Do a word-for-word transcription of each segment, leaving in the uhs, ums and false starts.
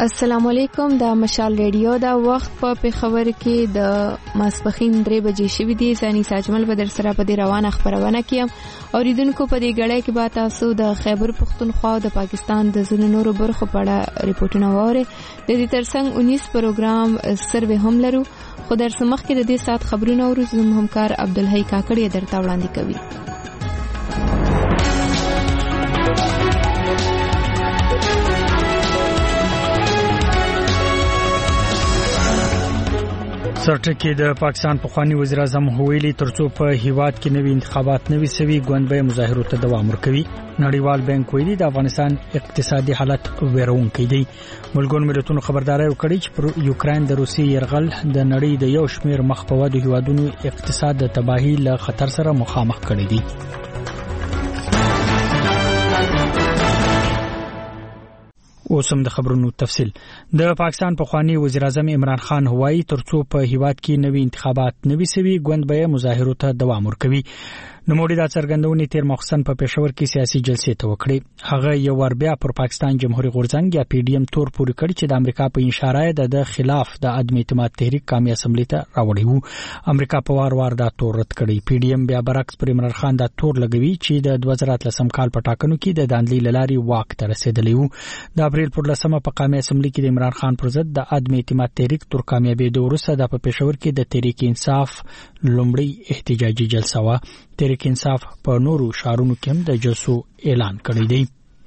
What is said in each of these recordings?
السلام علیکم. د مشال ریډیو دا وخت په پیښور کې د ماسپخین درې بجې شوې دي. ثاني ساجمل به در سره په دې روانه خبرونه کیم. اوریدونکو په دې غړې کې به تاسو د خیبر پختونخوا او د پاکستان د ځینو نورو برخو په اړه ریپورتونه واورئ. د دې ترڅنګ اونیس پروګرام سروې هم لرو، خو در سمخ کې د دې سات خبرونه او زموږ همکار عبدالحی کاکړی درته وړاندې کوي. سرټکی د پاکستان پخوانی وزیر اعظم ویلي ترڅو په هیواد کې نوي انتخابات نوي سوي ګوند به مظاهرو ته دوام ورکوي. نړیوال بانک ویلي د افغانستان اقتصادي حالت ویرونکي دی. ملګرو ملتونو خبرداري ورکړي چې پر یوکرين د روسي يرغل د نړۍ د یو شمېر مخ په ودو هیوادونو اقتصاد د تباهي له خطر سره مخامخ کړي دي. اوسم د خبرونو تفصیل. د پاکستان پخوانی وزیر اعظم عمران خان هوایي ترڅو په هیواد کې نوي انتخابات نوي سوي ګوند به مظاهرو ته دوام ورکوي. نوموړي د څرګندونې تیر مخصن په پېښور کې سیاسي جلسې ته وکړي. هغه یو ور بیا پر پاکستان جمهوریت غورځنګ یا پی ډی ایم تور پورې کړی چې د امریکا په اشاره د خلاف د عدم اعتماد تحریک قومي اسمبلی ته راوړی وو. امریکا په وار وار دا تور رد کړی. پی ډی ایم بیا برعکس پر عمران خان دا تور لګوي چې د دوه زره اتلسم کال په ټاکنو کې د داندلي لاري واک ته رسیدلی وو. د اپریل پر لسمه په قومي اسمبلی کې د عمران خان پر ضد د عدم اعتماد تحریک تر کامیابېدو وروسته د په پېښور کې د تحریک انصاف لومړی احتجاجي جلسه وا. تحریک انصاف په نورو شهرونو کې هم د جلسو اعلان کړی دی.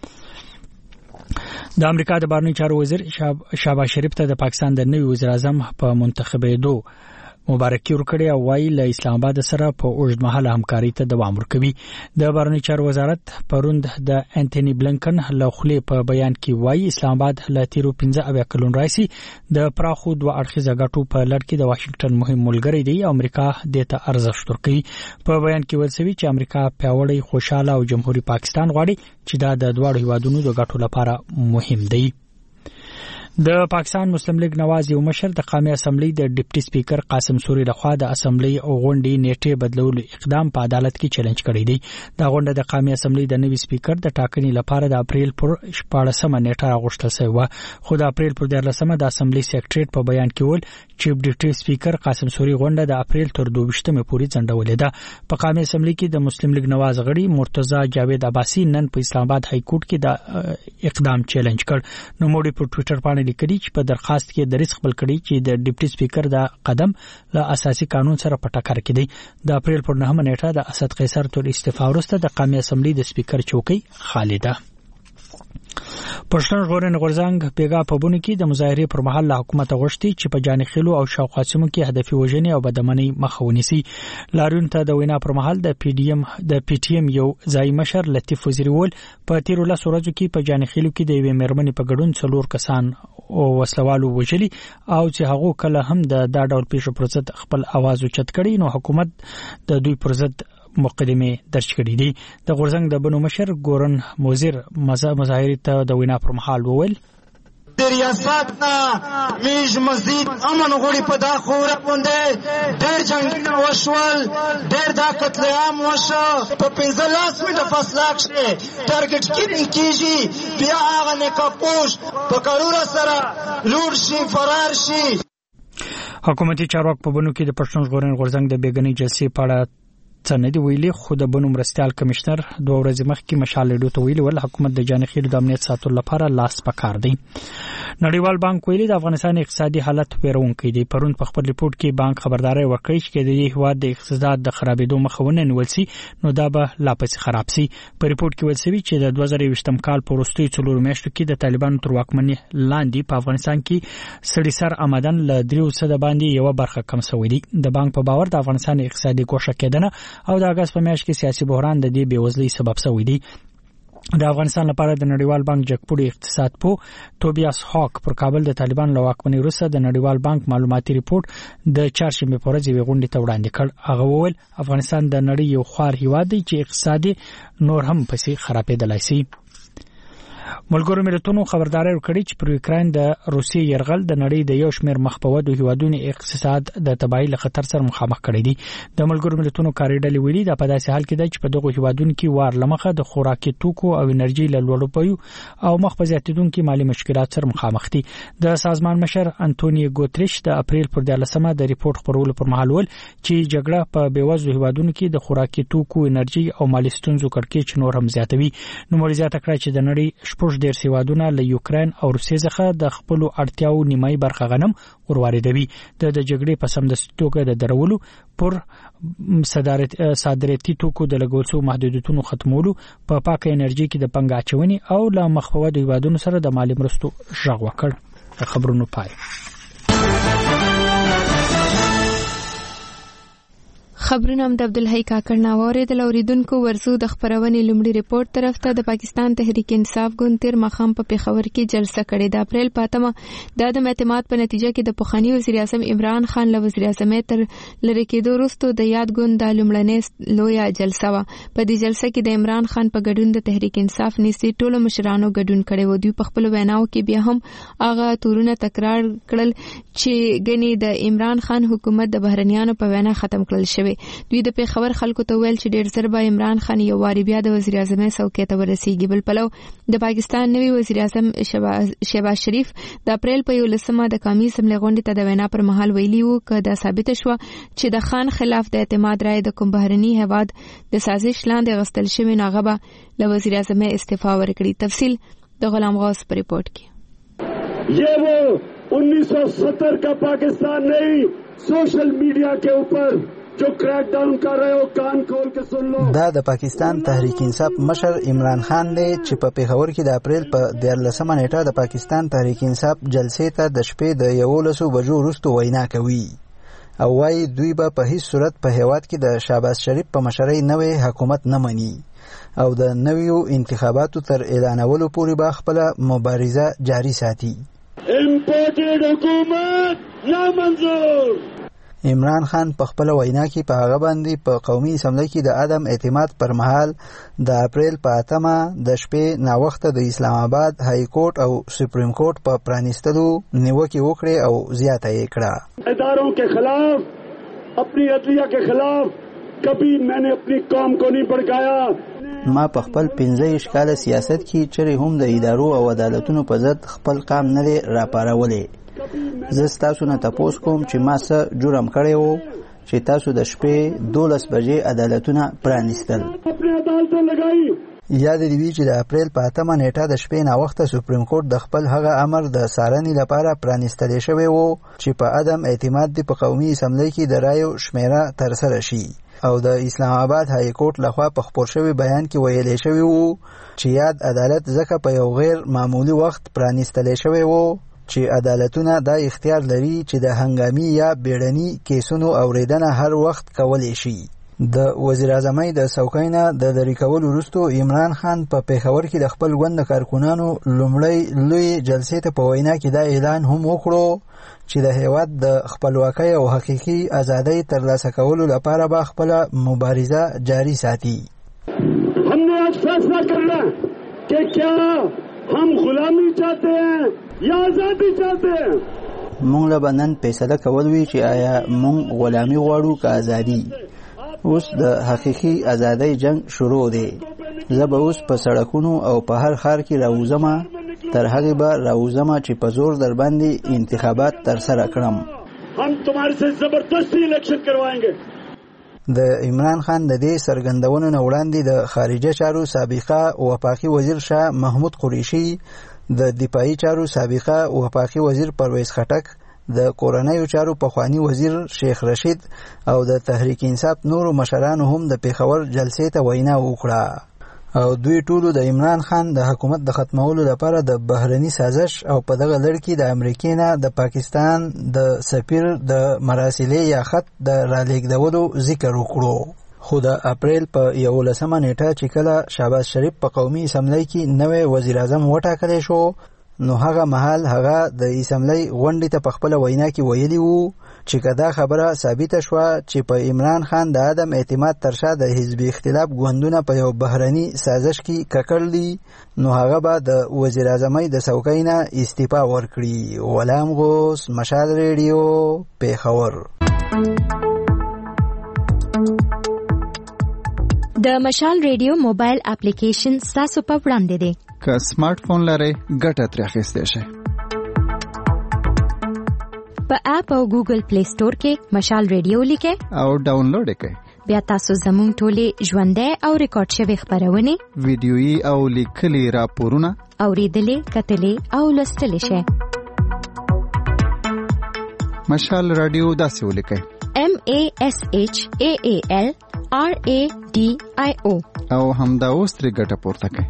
د امریکا د بهرنیو چارو وزیر شهباز شریف ته د پاکستان د نوي وزیر اعظم په منتخبېدو مبارکي ورکړي او وايي له اسلام آباد سره په اوږدمهاله همکاري ته دوام ورکوي. د بهرنیو چارو وزارت پروند د انټونی بلنکن له خلې په بیان کې وايي اسلام آباد له تیرو پنځه اویا کلون راځي د پراخو دوه اړخیزه ګټو په لړ کې د واشنگټن مهم ملګری دی او امریکا د ته ارزښت ورکوي. په بیان کې ویل شوی چې امریکا پیاوړی خوشاله او جمهوریت پاکستان غواړي چې دا د دواړو هیوادونو د ګټو لپاره مهم دی. د پاکستان مسلم لیگ نواز یو مشر د قومي اسمبلی د ډیپټي سپیکر قاسم سوري لخوا د اسمبلی او غونډې نیټه بدلولو اقدام په عدالت کې چیلنج کړی دی. دا غونډه د قومي اسمبلی د نوي سپیکر د ټاکنې لپاره د اپریل پر شپاړسمه نیټه راغوښتل شوی و، خو د اپریل پر دیارلسمه د اسمبلی سیکریټریټ په بیان کې ویل چې ډیپټي سپیکر قاسم سوري غونډه د اپریل تر دوهشتمه پورې ځنډولې ده. په قومي اسمبلی کې د مسلم لیگ نواز غړي مرتضی جاوید عباسی نن په اسلام آباد های کورټ کې د اقدام چیلنج کړ. نو موږ په ټوئیټر باندې لیکلي چې په خاص کې د ریسک بل کړي چې د ډیپټي سپیکر د قدم له اساسي قانون سره په ټکر کې دی. د اپریل پر نهمه نیټه د اسد قیصر تر استعفا وروسته د قومي اسمبلی د سپیکر چوکۍ خالی ده. پښتون ژغورنې غورځنګ پیګا په بونه کې د مظاهرې پر مهال له حکومت غوښتي چې په جانخیلو او شاوخوا سیمو کې هدفي وژنې او بدامنۍ مخه ونیسي. لاریون ته د وینا پر مهال د پی ډی ایم د پی ټی ایم یو ځای مشر لطیف وزیری ول په تیرو لسو ورځو کې په جانخیلو کې د یوې مېرمنې په ګډون څلور کسان او وسلوالو وژلي او چې هغه کله هم د دا ډول پیښو پر ضد خپل आवाज اوچت کړي نو حکومت د دوی پر ضد مقدمه درج کړې دي. د غورځنګ د بنو مشر ګورن موزیر مظاهرې ته د وینا پر مهال وویل د ریاست نه میج مزید امن غوړي په دا خوره باندې ډېر جنگونه وشول، ډېر دا قتل عام وشو. په پنځه لاس منټه فاصله کې ټارګټ کیدل کیږي، بیا هغه نکاپوش په کارونه سره لوټ شي فرار شي. حکومتي چارواک په بنو کې د پښتون ژغورنې غورځنګ د بیګنۍ جلسې په اړه څه نه دی ویلي، خو د بنو مرستیال کمشنر دوه ورځې مخکې مشال لیډو ته ویلي ول حکومت د جانخیلو د امنیت ساتلو لپاره لاس پکار دی. نړیوال بانک ویلي د افغانستان اقتصادي حالت ویرونکی دی. پرون په خپل ریپورت کې بانک خبرداري ورکړي چې د هیواد د اقتصاد د خرابېدو مخه ونه نیول شي نو دا به لا پسې خراب شي. په ریپورت کې ویل شوی چې د دوه زره یوویشتم کال په وروستیو څلورو میاشتو کې د طالبانو تر واکمنۍ لاندې په افغانستان کې سړي سر آمدن له درې سوه باندې یو برخه کم شوی دی. د بانک په باور د افغانستان اقتصادي ګوښه کېدنه او د اگست په میاشت کې سیاسي بحران د دې بېوزلۍ سبب شوی دی. د افغانستان لپاره د نړیوال بانک جګپوړي اقتصاد پو توبیاس هاک پر کابل د طالبان له واکمنۍ وروسته د نړیوال بانک معلوماتي ریپورت د چهارشنبه په ورځ یوې غونډې ته وړاندې کړ. هغه وویل افغانستان د نړۍ یو خوار هیواد دی چې اقتصادي نور هم پسې خرابېدلی شي. ملګرو ملتونو خبرداري ورکړې چې پر یوکرين د روسي يرغل د نړۍ د یو شمېر مخبودو هیوادونو اقتصاد د تباہي له خطر سره مخامخ کړی دی. د ملګرو ملتونو کاریډلې ویلي دا په داسې حال کې دی چې په دغه هیوادونو کې وار لمخه د خوراکي توکو او انرژي له لوړو بیو او مخ په زیاتېدونکو مالي مشکلات سره مخامخ دي. د سازمان مشر انټونیو ګوتریش د اپریل پر دیارلسمه د ریپورت خپرولو پر مهال ول چې جګړه په بیوزلو هیوادونو کې د خوراکي توکو انرژي او مالي ستونزو کړکېچ نور هم زیاتوي. نو مولي زیاته کړه چې د نړۍ شپږ ډیر هیوادونه له یوکرين او روسیې څخه د خپل اړتیاو نیمایي برخه غنم ورواردوي. د جګړې په سمدستي توګه د درولو پر صادراتي توکو د لګولسو محدودیتونو ختمولو په پا پاکه انرژي کې د پنګ اچونې او له مخفوض هیوادونو سره د مالي مرستو ژغ وکړ. خبرونو پای. خبرونه هم د عبدالحی کاکړ نه اوریدل. اوریدونکو ورزو د خبرونې لومړی ریپورت طرف ته د پاکستان تحریک انصاف ګوند تیر مخام په پیښور کې جلسه کړې. د اپریل په اتمه د عدم اعتماد په نتیجه کې د پخوانی وزیر اعظم عمران خان له وزیر اعظم تر لری کېدو وروسته د یاد ګوند د لومړنۍ لویه جلسه و. په دې جلسه کې د عمران خان په ګډون د تحریک انصاف نيسي ټولو مشرانو ګډون کړي و. دوی په خپل ویناو کې بیا هم هغه تورونه تکرار کړل چې غني د عمران خان حکومت د بهرنیانو په وینا ختم کړل شوی. دوی د پیښور خلکو ته ویل چې ډیر زر به عمران خان یو واری بیا د وزیر اعظم څوکۍ ته ورسیږي. بل پلو د پاکستان نوی وزیر اعظم شهباز شریف د اپریل په یولسمه د قومي اسمبلی غونډې ته د وینا پر مهال ویلي وو چې دا ثابت شو چې د خان خلاف د اعتماد رائے د کوم بهرني هواد د سازش لاندې غستل شوی ناغبه له وزیر اعظم استعفا ورکړي. تفصیل د غلام غوث په ریپورت کې. یہ وہ انیس سو ستر کا پاکستان نہیں سوشل میڈیا کے اوپر جو کریک ڈاؤن کر رہے ہو کان کھول کے سن لو. دا د پاکستان تحریک انصاف مشر عمران خان دی چې په پیښور کې د اپریل په دیارلسمه نیټه د پاکستان تحریک انصاف جلسې ته د شپې د یولسو بجو وروسته وینا کوي او وايي دوی به په هیڅ صورت په هیواد کې د شهباز شریف په مشرۍ نوې حکومت نه مني او د نویو انتخاباتو تر اعلانولو پورې به خپل مبارزه جاری ساتي. امپورټډ حکومت نامنظور. عمران خان په خپل وینا کې په هغه باندې په قومي اسمبلی کې د عدم اعتماد پر مهال د اپریل په اتمه د شپې ناوخته د اسلام آباد های کورټ او سپریم کورټ په پرانیستلو نیوکه وکړه او زیاته یې کړه. اداروں کے خلاف اپنی عدلیہ کے خلاف کبھی میں نے اپنی قوم کو نہیں بھڑکایا. ما په خپل پنځه اشکاله سیاست کې چیرې هم د ادارو او عدالتونو په ضد خپل قام نه راپارولې. زه تاسو نه تاسو کوم چې ما څه جرم کړی وو چې تاسو د شپې دولس بجې عدالتونه پرانیستل. یاد دی وی چې د اپریل په اتمه نیټه د شپې ناوخته سپریم کورټ د خپل هغه امر د څارنې لپاره پرانیستل شوی وو چې په عدم اعتماد د قومي اسمبلی کې د رایو شمیره تر سره شي او د اسلام آباد های کورټ لخوا په خپور شوی بیان کې ویل شوی وو چې یاد عدالت ځکه په یو غیر معمولی وخت پرانیستل شوی وو چې عدالتونه دا اختیار لري چې د هنګامي یا بیړني کیسونو اوریدنه هر وخت کولی شي. د وزیر اعظم د څوکۍ نه د لرې کولو وروسته عمران خان په پیښور کې د خپل ګوند کارکونانو لومړی لوی جلسې ته په وینا کې دا اعلان هم وکړو چې د هیواد د خپلواکۍ او حقیقي ازادۍ ترلاسه کولو لپاره به خپل مبارزه جاری ساتي. هم نے آج فیصلہ کرنا کہ کیا हम गुलामी चाहते हैं या आजादी चाहते हैं. مونږ له بنن فیصله کول وی چې آیا مونږ غلامي غواړو که ازادي. اوس د حقيقي ازادۍ جنگ شروع دی. زه به اوس په سړکونو او په هر ښار کې راوځم تر هغه به راوځم چې په زور در باندې انتخابات تر سره کړم. हम तुम्हारे से जबरदस्ती इलेक्शन करवाएंगे. د عمران خان د دې سرګندونو نه وړاندې د خارجه چارو سابقه وفاقي وزیر شاه محمود قریشي، د دفاعي چارو سابقه وفاقي وزیر پرویز خټک، د کورنیو چارو پخوانی وزیر شیخ رشید او د تحریک انصاف نورو مشرانو هم د پیښور جلسې ته وینا وکړه او دوی ټولو د عمران خان د حکومت د ختمولو لپاره د بهرني سازش او په دغه لړ کې د امریکا نه د پاکستان د سفیر د مراسلې یا خط د رالیږدولو ذکر وکړو. خو د اپریل په یولسمه نیټه چې کله شهباز شریف په قومي اسمبلی کې نوی وزیر اعظم وټاکلی شو، نو هغه مهال هغه د اسمبلی غونډې ته په خپل وینا کې ویلي وو چې کدا خبره ثابته شوه چې په عمران خان د عدم اعتماد تر شا د حزبي اختلاف ګوندونه په یو بهرني سازش کې ککړ دي نو هغه به د وزیر اعظمۍ د څوکۍ نه استعفا ورکړي. غلام غوث، مشال ریډیو، پیښور. د مشال ریډیو موبایل اپلیکیشن تاسو په وړاندې دی. که سمارټ فون لرئ ګټه ترې اخیستی شئ. په اپ او ګوګل پلی سٹور کې مشال ریډیو لیکئ او ډاونلوډ یې کړئ. بیا تاسو زموږ ټولې ژوندۍ او ریکارډ شوې خپرونې، ویډیويي او لیکلي راپورونه اوریدلې، کتلې او لوستلې شئ. مشال رادیو داسې ولیکئ: M A S H A A L R A D I O او همدا اوس ترې ګټه پورته کړئ.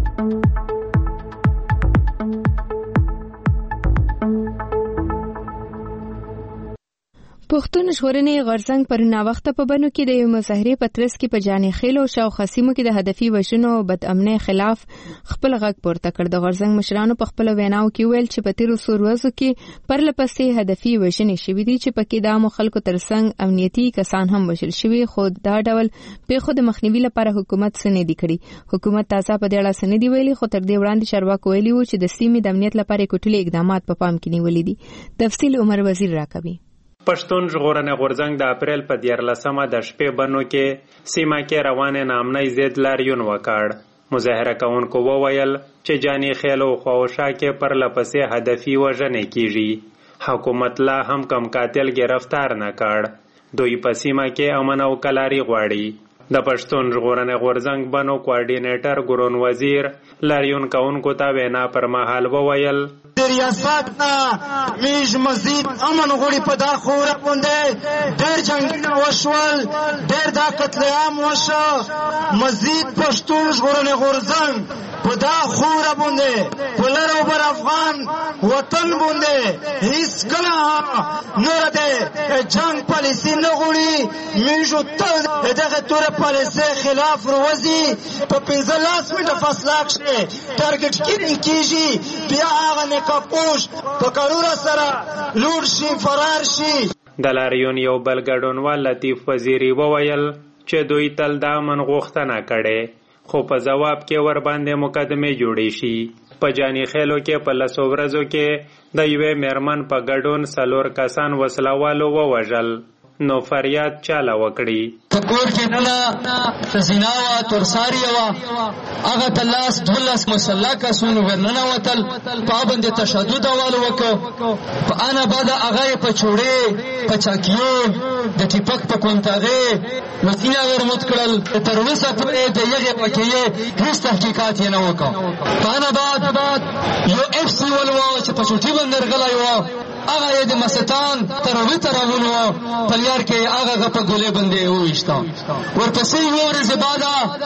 پښتون ژغورنې غورځنګ پر ناوخته په بنو کې د یو مظاهرې په ترڅ کې په جانې خېلو شاو خصیمو کې د هدفي وژنو او بد امنۍ خلاف خپل غږ پورته کړ. د غورځنګ مشرانو په خپل ویناو کې ویل چې په تیرو څو ورځو کې پرلپسې هدفي وژنې شوې دي چې پکې د عامو خلکو ترڅنګ امنیتي کسان هم وژل شوي، خو دا ډول پیښو د مخنیوي لپاره حکومت څه نه دی کړی. حکومت تازه په دې اړه څه نه دی ویلي، خو تر دې وړاندې چارواکو ویلي وو چې د سیمې د امنیت لپاره کوټلي اقدامات په پام کې نیولې دي. تفصیل عمر وزیر راکوي. پښتون ژغورنې غورځنګ د اپریل په دیارلسمه د شپې بنو کې سیمه کې روانې نامنۍ ضد لاریون وکړ. مظاهره کوونکو وویل چې جانې خېلو خواوشا کې پرلپسې هدفي وژنې کیږي. حکومت لا هم کم قاتل گرفتار نه کړ. دوی په سیمه کې امن او کلاري غواړي. د پښتون ژغورنې غورځنګ بنو کوارډینیټر ګورون وزیر لاریون کوونکو ته وینا پر مهال وویل: ریاست نه میج مزید امن غوړي په دا خوره باندې ډېر جنگونه وشول، ډېر دا قتل عام وشو. مزید پښتون ژغورنې غورځنګ په دا خوره باندې په لر او بر افغان وطن باندې هیڅ کله نور د جنگ پالیسي نه غوړي. میجو تل دغه تور پالیسي خلاف روزي په پنځلس میټه فاصله کې ټارګټ کیږي، بیا هغه نه کپوش په کارونه سره لوړ شي، فرار شي. د لاریون یو بل ګډونوال لطیف وزیری وویل چې دوی تل د امن غوښتنه کړې، خو په جواب کې ور باندې مقدمه جوړې شي. په جانې خېلو کې په لسو ورځو کې د یوې میرمن په ګډون څلور کسان وسلوالو ووژل. نو فریاد چاله وکړي. په کور کې نه زنا وا تورساری وا هغه تلاس دولس مسلح کسونو ورننه وتل پابند تشدد اول وکړو. په انا بعد هغه په چوړې په چاکیو د ټیپک په کونتاغه وسیله ورموت کړل. تر اوسه پرې د یغه پکې هیڅ تحقیقات یې نه وکړ. په انا بعد یو اف سی ولوا چې په چوټي باندې غلای و هغه د مستان تر وترونو په لار کې هغه په ګولې باندې وښتا. ورپسې ورځ بعد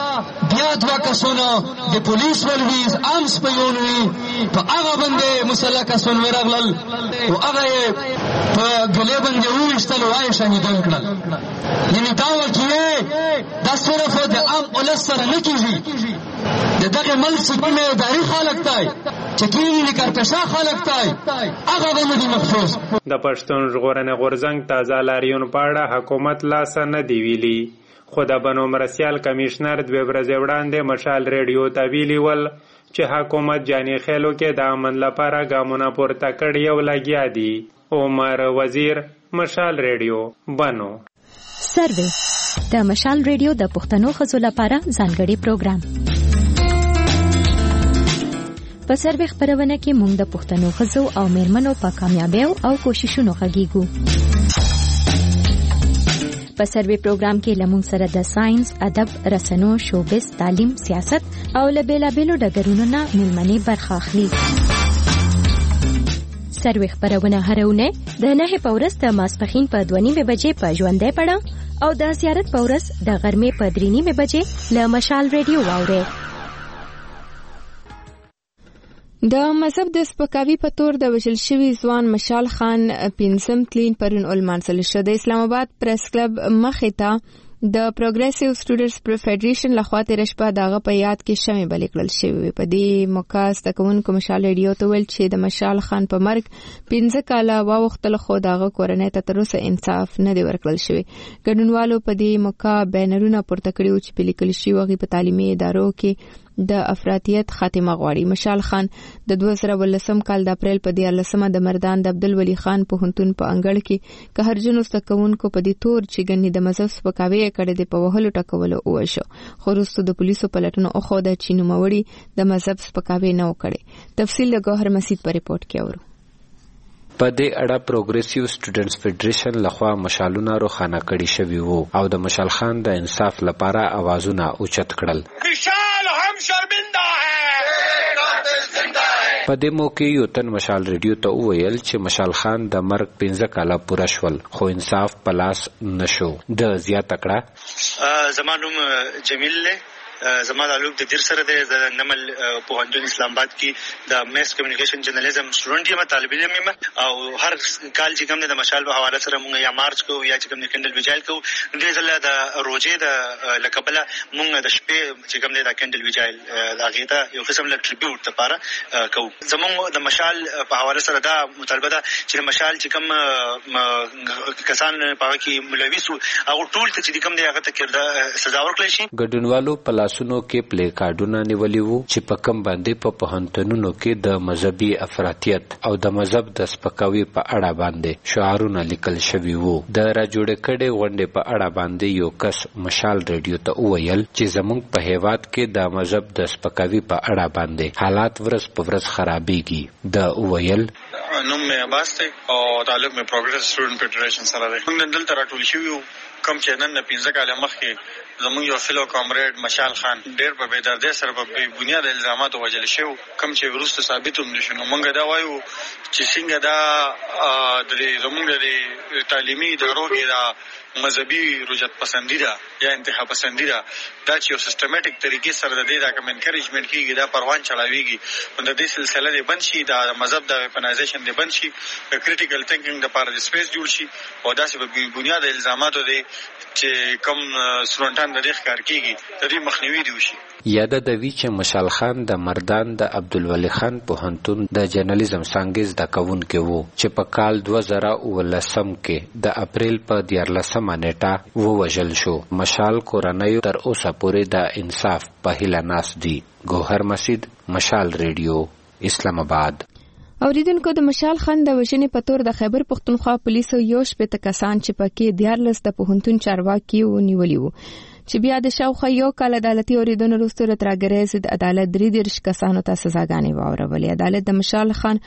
بیا دوا کسونه د پولیس ولوي امس په یونوي په هغه باندې مسلح کسونه ورغلل او هغه په ګولې باندې وښتل وای شهیدان کړل. یعنی دا وکیه دا صرف د عام ولس سره نه کیږي، دغه ملک سپینه داری خلک تای چکینی نکرپشا خلک تای هغه باندې مخصوص. د پښتون ژغورنې غورځنګ تازه لاریون په اړه حکومت لاس نه دی ویلي، خو د بنو مرسیال کمشنر دوه ورځې وړاندې مشال ریډیو ته ویلي ول چې حکومت جانې خېلو کې د امن لپاره ګامونه پورته کړي او لګیا دي. عمر وزیر، مشال ریډیو، بنو. سروې د مشال ریډیو د پښتنو ښځو لپاره ځانګړي پروګرام. په سروې خبرونه کې موږ د پښتنو ښځو او میرمنو په کامیابیو او کوششونو غږیږو. په سروې پروګرام کې لمون سره د ساينس، ادب، رسنو، شوبز، تعلیم، سیاست او له بیلابیلو ډګرونو نه ملمنې برخه اخلي. سروې خبرونه هرونه د نهه په ورځ د ماسپښین په دوه نیمه بجې په ژوندۍ پړه او د زیارت په ورځ د غرمې په درې نیمه بجې له مشال ریډیو واورئ. د مذهب د سپکاوي په تور د وژل شوي ځوان مشال خان پنځم تلین پرون المنزل شو. د اسلام آباد پریس کلب مخې ته د پروګریسیو سټوډنټس فدریشن لخوا تیر شپه دغه په یاد کې شمې بلې کړل شوې. په دې موقع ستکونکو مشال ریډیو ته ویل چې د مشال خان په مرګ پنځه کاله واوښتل خو دغه کورنۍ ته تر اوسه انصاف نه دی ورکړل شوی. ګډونوالو په دې موقع بینرونه پورته کړي چې په لیکل شوي هغې په تعلیمي ادارو کې د افراطیت خاتمه غواړي. مشال خان د دوه زره ولسم کال د اپریل په دیارلسمه د مردان د عبدالولي خان پوهنتون په انګړ کې قهرجنو زدهکوونکو په دې تور چې ګنې د مذهب سپکاوی یې کړی دی په وهلو ټکولو ووژه، خو وروسته د پولیسو پلټنو وښوده چې نوموړي د مذهب سپکاوی نه و کړی. تفصیل د ګوهر مسید په ریپورټ کې اورو. په دې اړه پروګریسیو سټوډنټس فدریشن لخوا مشالونه روښانه کړي شوي وو او د مشال خان د انصاف لپاره اوازونه اوچت کړل. مشال هم شرمنده ہے. په دې موقع یو تن مشال ریډیو ته وویل چې مشال خان د مرګ پنځه کاله پوره شول خو انصاف په لاس نشو. د زیاته کړه زما نوم جمیل دی، زما تعلق د دیر سره دی. د نمل پوهنتون اسلام آباد کې د میس کمیونیکیشن جرنالیزم سټوډنټ یم، طالب علم یم. او هر کال چې کوم د مشال په حواله سره مونږ یا مارچ کوو یا چې کوم د کینډل ویجایل کوو. دې ځله د روزې د لکبله مونږ د شپې چې کوم د کینډل ویجایل د هغې ته یو قسم له ټریبیوټ لپاره کوو. زمونږ د مشال په حواله سره دا مطالبه ده چې د مشال چې کوم کسان په هغه کې ملوث وو هغه ټول ته چې کوم دی هغه ته کړه سزا ورکړل شي. ګډونوالو په لاسونو کې پلی کارډونه نیولي وو چې په کم باندې په پوهنتونونو کې د مذهبي افراطیت او د مذهب د سپکاوي په اړه باندې شعارونه لیکل شوي وو. د راجوړې کړې غونډې په اړه باندې یو کس مشال ریډیو ته وویل چې زموږ په هیواد کې د مذهب د سپکاوي په اړه باندې حالات ورځ په ورځ خرابېږي. د وویل نوم مې عباس دی او تعلق مې پروګریس سټوډنټ فدریشن سره دی. موږ دلته راټول شوي وو کوم چې نن پنځه کاله مخکې زموږ یو فیلو کامریډ مشال خان ډېر په بېدردۍ سره په بې بنیاده الزاماتو وژل شوی، کوم چې وروسته ثابت هم نه شو. نو موږ دا وایو چې څنګه دا د زموږ د تعلیمي ادارو کې دا مذهبي رجعت پسندي ده یا انتها پسندي ده، دا چې یو سیستماټیک طریقې سره د دې دا کوم انکریجمنټ کېږي، دا پروان چلاویږي، نو د دې سلسله دې بند شي، دا مذهب د ویپنایزیشن دې بند شي، د کریټیکل تھنکینګ دپاره د سپیس جوړ شي او داسې په بې بنیاده الزاماتو دی چې کوم سټوډنټان د دې ښکار کېږي د دې مخنیوي دې وشي. یاده د وی چې مشال خان د مردان د عبدالولي خان پوهنتون د جرنالیزم څانګې زده کوونکی وو چې په کال دوه زره اوولسم کې د اپریل په دیارلسمه نیټه ووژل شو. مشال کورنۍ تر اوسه پورې د انصاف په هیله ناست دي. ګوهر مسید، مشال ریډیو، اسلام آباد. اوریدونکو د مشال خان د وژنې په تور د خیبر پښتونخوا پولیسو یو شپېته کسان چې پکې دیارلس د پوهنتون چارواکي ونیولي وو چې بیا د شاوخوا یو کال عدالتي اوریدنو وروسته د ترهګرۍ ضد عدالت درې دېرش کسانو ته سزاګانې واورولې. عدالت د مشال خان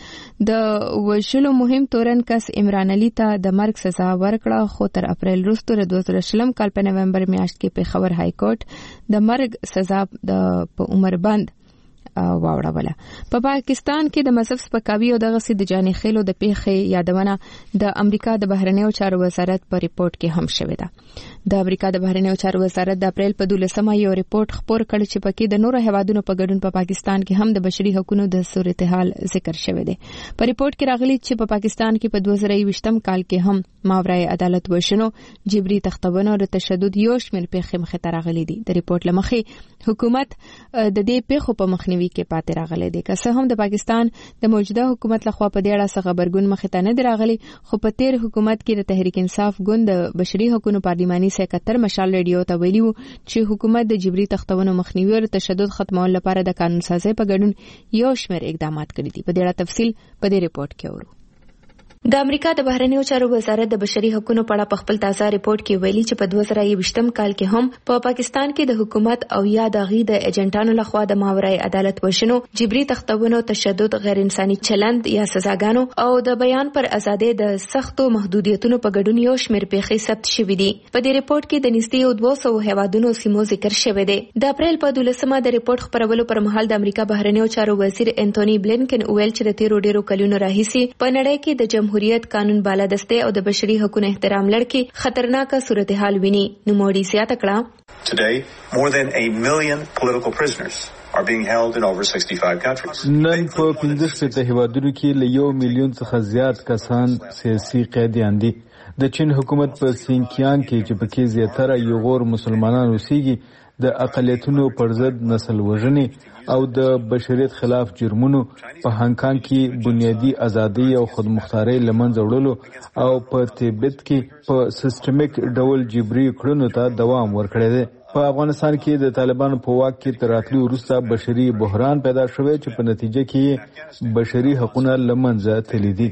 د وژلو مهم تورن کس عمران علي ته د مرګ سزا ورکړه، خو تر اپریل وروسته د دوه زره شلم کال په نومبر میاشت کې پېښور های کورټ د مرګ سزا د په عمر بند واوړوله. په پاکستان کې د مذهب سپکاوي او دغه سي د جاني خېلو د پیښې یادونه د امریکا د بهرنیو چارو وزارت په ریپورت کې هم شوې ده. د امریکا د بهرنیو چارو وزارت د اپریل په دولسمه یو ریپورت خپور کړ چې پکې د نورو هیوادونو په ګډون په پاکستان کې هم د بشري حقوقو د صورتحال ذکر شوی دی. په ریپورت کې راغلي چې په پاکستان کې په دوه زره یوویشتم کال کې هم ماورای عدالت وشنو، جبري تختونه او تشدد یو شمېر پیښې مخې ته راغلي دي. د ریپورت لمخې حکومت د دې پیښو په مخنیوي کې پاتې راغلی دی. که څه هم د پاکستان د موجوده حکومت لخوا په دې اړه څه خبرګون مخې ته نه دی راغلی، خو په تیر حکومت کې د تحریک انصاف ګوند د بشري حقوقو پارلماني سکرټر مشال ریډیو ته ویلي وو چې حکومت د جبري تختونو مخنیوي او تشدد ختمولو لپاره د قانون سازي په ګډون یو شمېر اقدامات کړي دي. په دې اړه تفصیل په دې ریپورت کې اورو. د امریکا د بهرنیو چارو وزارت د بشري حقوقو په اړه په خپل تازه ریپورت کې ویلي چې په دوه زره یوویشتم کال کې هم په پاکستان کې د حکومت او یا د غي د ایجنټانو لخوا د ماورای عدالت وشنو، جبري تختونو، تشدد، غیر انساني چلند یا سزاګانو او د بیان پر ازادۍ د سختو محدودیتونو په ګډون یو شمېر پیښې ثبت شوې دي. په دې ریپورت کې د نږدې دوه سوه هیوادونو سیمو ذکر شوی دی. د اپریل په دولسمه د ریپورت خپرولو پر مهال د امریکا بهرنیو چارو وزیر انټونی بلینکن ویل چې د تیرو ډیرو کلونو راهیسې په نړۍ کې د جمهوریت قانون بالادسته او د بشري حقوقو احترام لړ خطرناکه صورتحال ویني. نوموړي زیاته کړه Today, more than a million political prisoners are being held in over sixty-five countries. نن په پنځه شپېته هیوادونو کې له یو میلیون څخه زیات کسان سیاسي قیدیان دي. د چین حکومت په سینکیانګ کې چې پکې زیاتره یوغور مسلمانان اوسېږي د اقلیتونو پر ضد نسل وژنې او د بشریت خلاف جرمونو په هانګ کانګ کې بنیادی ازادي او خودمختاري لمنځه وړلو او په تبت کې په سیستمیک ډول جبري کړنو ته دوام ورکړی دی. په افغانستان کې د طالبانو په واک کې تر راتلو وروسته بشري بحران پیدا شوی چې په نتیجه کې بشري حقوقونه لمنځه تللي دي.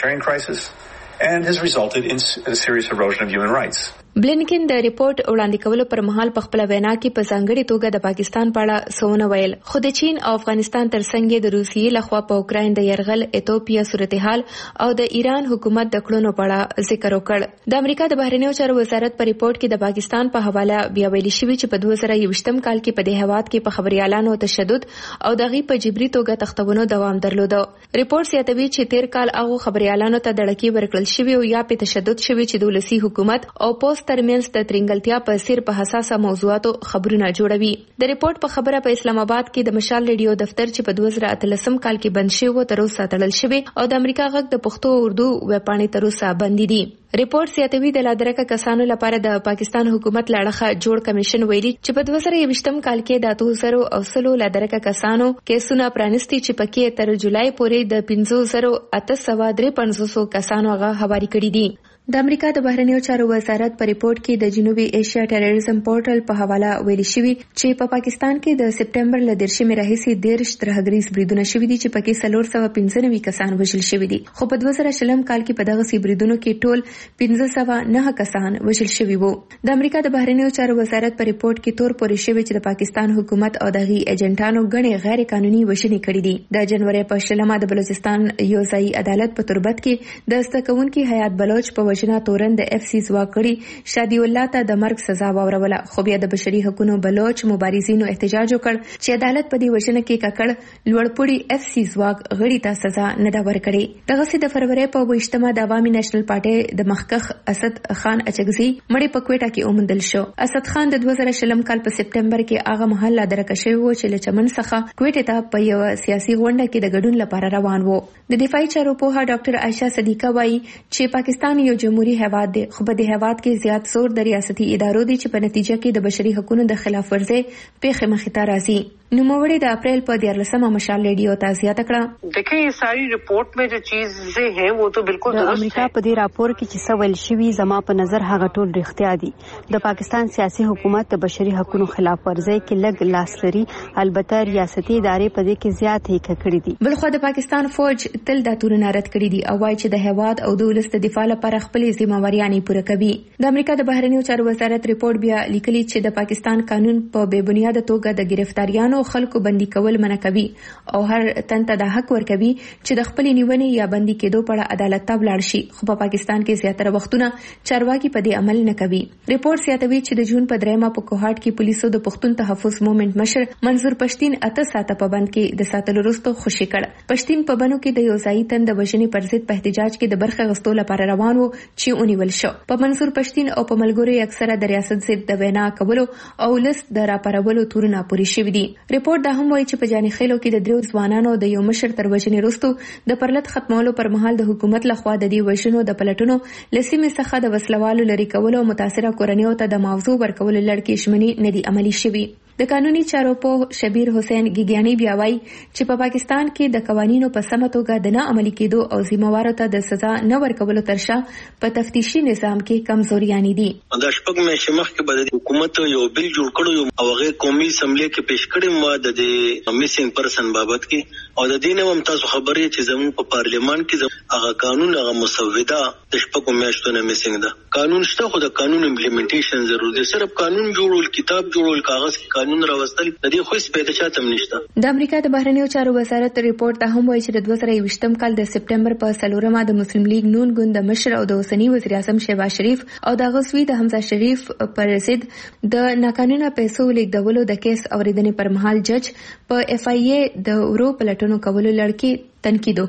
And has resulted in a serious erosion of human rights. بلینکن د ریپورت وړاندې کولو پر مهال په خپل وینا کې په ځانګړي توګه د پاکستان په اړه څه ویل، خو د چین او افغانستان ترڅنګ د روسیې لخوا په اوکراین د يرغل، ایتوپیا صورتحال او د ایران حکومت د کړنو په اړه ذکر وکړ. د امریکا د بهرنیو چارو وزارت په ریپورت کې د پاکستان په حواله بیا ویل شوی چې په دوه زره یوویشتم کال کې په دې هواد کې په خبريالانو تشدد او دغه په جبري توګه تختونو دوام درلود. ریپورت زیاتوي چې تیر کال هغه خبريالانو ته دړکی ورکړل شوی او یا په تشدد شوی چې د ولسی حکومت او پوسټ ترمنځ د ترنګلتیا په سیر په حساسه موضوعاتو خبرونه جوړوي. د ریپورت په خبره په اسلام آباد کې د مشال ریډیو دفتر چې په دوه زره اتلسم کال کې بند شوی و تر اوسه تړل شوی او د امریکا غږ د پښتو او اردو ویبپاڼې تر اوسه بندي دي. ریپورت زیاتوي د لادرکه کسانو لپاره د پاکستان حکومت لړخه جوړ کمیشن ویلي چې په دوه زره یوویشتم کال کې د اتو زرو او سلو لادرکه کسانو کیسونه پرانستی چې پکې تر جولای پورې د پنځه زرو اته سوه درې پنځوس کسانو هغه حواله کړي دي. د امریکا د بهرنیو چارو وزارت په ریپورت کې د جنوبي ایشیا ټیرریزم پورټل په حواله ویلي شوی چې په پاکستان کې د سپټمبر ل دیرشمې راهیسې دیرش ترهګریز بریدونه شوي دي چې پکې څلور سوه پنځه نوي کسان وژل شوي دي، خو په دوه زره شلم کال کې په دغه سي بریدونو کې ټول پنځه سوه نه کسان وژل شوي وو. د امریکا د بهرنیو چارو وزارت په ریپورت کې تور پورې شوی چې د پاکستان حکومت او دغه ایجنټانو غني غیر قانوني وژنې کړې دي. د جنوري په شلمه د بلوچستان یو ځای عدالت په تربت کې د استکونکو حیات بلوچ په وژنه تورن د اف سی ځواکړي شادي الله ته د مرګ سزا واوروله، خو بیا د بشري حقوقو بلوچ مبارزینو احتجاج وکړ چې عدالت په دې وژنه کې ککړ لوړپوړي اف سی ځواک غړي ته سزا نه دا ورکړي. دغه سي د فروری په ویشتمه د عوامي نېشنل پارټي د مخکخ اسد خان اچګزي مړی په کوټه کې اومندل شو. اسد خان د دوه زره شلم کال په سپټمبر کې هغه محله درکه شوی و چې له چمن څخه کوټه ته په یو سیاسي غونډه کې د ګډون لپاره روان وو. د دفاعي چارو پوها ډاکټر عائشہ صدیقه وايي چې پاکستان یو جمهوریت هیواد دی، خو په دې هیواد کې زیات زور د ریاستي ادارو دی چې په نتیجه کې د بشري حقوقو د خلاف ورزي پیښې مخې ته راځي. نوموړي د اپریل په دیارلسمه مشال ریډیو ته زیاته کړه. دیکھیں یہ ساری رپورٹ میں جو چیزیں ہیں وہ تو بالکل درست ہے. امریکا په دې راپور کې چې څه ویل شوی زما په نظر هغه ټول رښتیا دي. د پاکستان سیاسي حکومت د بشري حقوقو خلاف ورزي کې لږ لاس لري، البته ریاستي ادارې په دې کې زیات هې کړې دي. بلخو د پاکستان فوج تل د تورن رد کړی دي او وايي چې د هیواد او د ولس د دفاع لپاره خپل ذمہواریانې پوره کوي. د امریکا د بهرنیو چارو وزارت ریپورت بیا لیکلي چې د پاکستان قانون په بے بنیاد توګه د گرفتاریانو خلکو بندي کول منع کوي او هر تن ته د حق ورکوي چې د خپل نیونې یا بندي کېدو په اړه عدالت ته ولاړ شي، خو په پاکستان کې زیاتره وختونه چارواکي په دې عمل نه کوي. ریپورت زیاتوي چې د جون په دریمه په کوهاټ کې پولیسو د پښتون تحفظ موومېنټ مشر منظور پښتين اته ساعته په بند کې د ساتلو وروسته خوشي کړ. پښتين په بنو کې د یو ځای تن د وژنې پر ضد په احتجاج کې د برخه غوښتلو لپاره روان وو چې ونیول شو. په منظور پښتين او په ملګرو اکثره د ریاست ضد د وینا کولو او لست د راپارولو تورونه پوری شوی دي. ریپورت دا هم وایي چې په جاني خېلو کې د دریو ځوانانو د یو مشر تر وژنې وروسته د پرلط ختمولو پر مهال د حکومت لخوا د دې وژنو د پلټونو لسیمې څخه د وسلوالو لري کولو او متاثره کورنیو ته د موضوع ورکول لړکې شمنی ندي عملی شوی. د قانوني چارو په شبیر حسین ګیګیانی بیا وایي چې په پاکستان کې د قوانینو په سمه توګه د نه عملي کېدو او ذمہوارو ته د سزا نه ورکولو ترشا په تفتیشي نظام کې کمزوریانی دي. د شپږ میاشتې مخکې به د حکومت یو بل جوړ کړو او هغه قومي اسمبلی کې پیش کړی مو د میسینګ پرسن بابت کې او د دې نوم تاسو خبرې چې زموږ په پارلیمان کې هغه قانون هغه مسوده د شپږ میاشتو نه میسینګ ده. قانون شته خو د قانون امپلیمنټیشن ضروري دی. صرف قانون جوړول، کتاب جوړول، کاغذ کې قانون راوستل د دې خو هیڅ پیدا چاته نشته. د امریکا د بهرنیو چارو وزارت ریپورت ته هم وایي چې د دوه زره یوویشتم کال د سپټمبر په څلورمه د مسلم لیگ نون ګوند د مشر او د اوسنی وزیر اعظم شهباز شریف او د غزوی د حمزه شریف پر ضد د ناقانونه پیسو لیږدولو د کیس اوریدنې پر مهال جج په اف ای ای د ورو پلټونو کولو لړکی تنقید وکړ.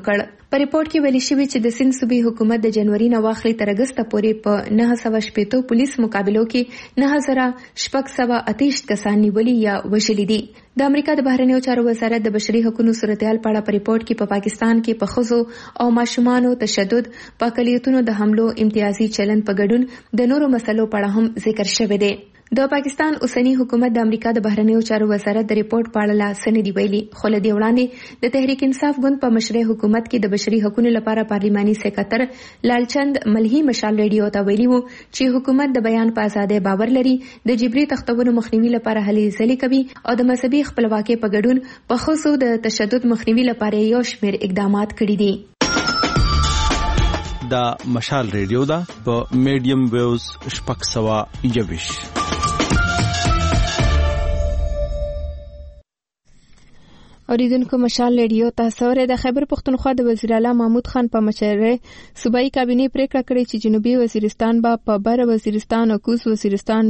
په ریپورت کې ویل شوی چې د سند صوبې حکومت د جنوري نه واخلي تر اگست پورې په نه سوه شپږ پولیس مقابلو کې نه زره شپږ سوه اتهشت کسان نیولي یا وژلي دي. د امریکا د بهرنیو چارو وزارت د بشري حقوقو صورتحال په اړه په ریپورت کې په پا پاکستان کې په ښځو او ماشومانو تشدد، په اقلیتونو د حملو، امتیازي چلند په ګډون د نورو مسلو په اړه هم ذکر شوی دی. د پاکستان اوسنی حکومت د امریکا د بهرنیو چارو وزارت د ریپورت په اړه لا څه نه دي ویلي، خو له دې وړاندې د تحریک انصاف ګوند په مشرۍ حکومت کې د بشري حقوقو لپاره پارلماني سکرټر لالچند ملهي مشال ریډیو ته ویلي وو چې حکومت د بیان په ازادۍ باور لري، د جبري تختونو مخنیوي لپاره هلې ځلې کوي او د مذهبي خپلواکۍ په ګډون په ښځو د تشدد مخنیوي لپاره یو شمېر اقدامات کړي دي. دا مشال ریډیو دا په میډیم ویوز شپږ سوه یوویش. اوریدونکو مشال ریډیو تاسو ورته د خیبر پختونخوا د وزیر اعلی محمود خان په مشرۍ صوبایي کابینه پریکړه کړې چې جنوبي وزیرستان به په بر وزیرستان او کوز وزیرستان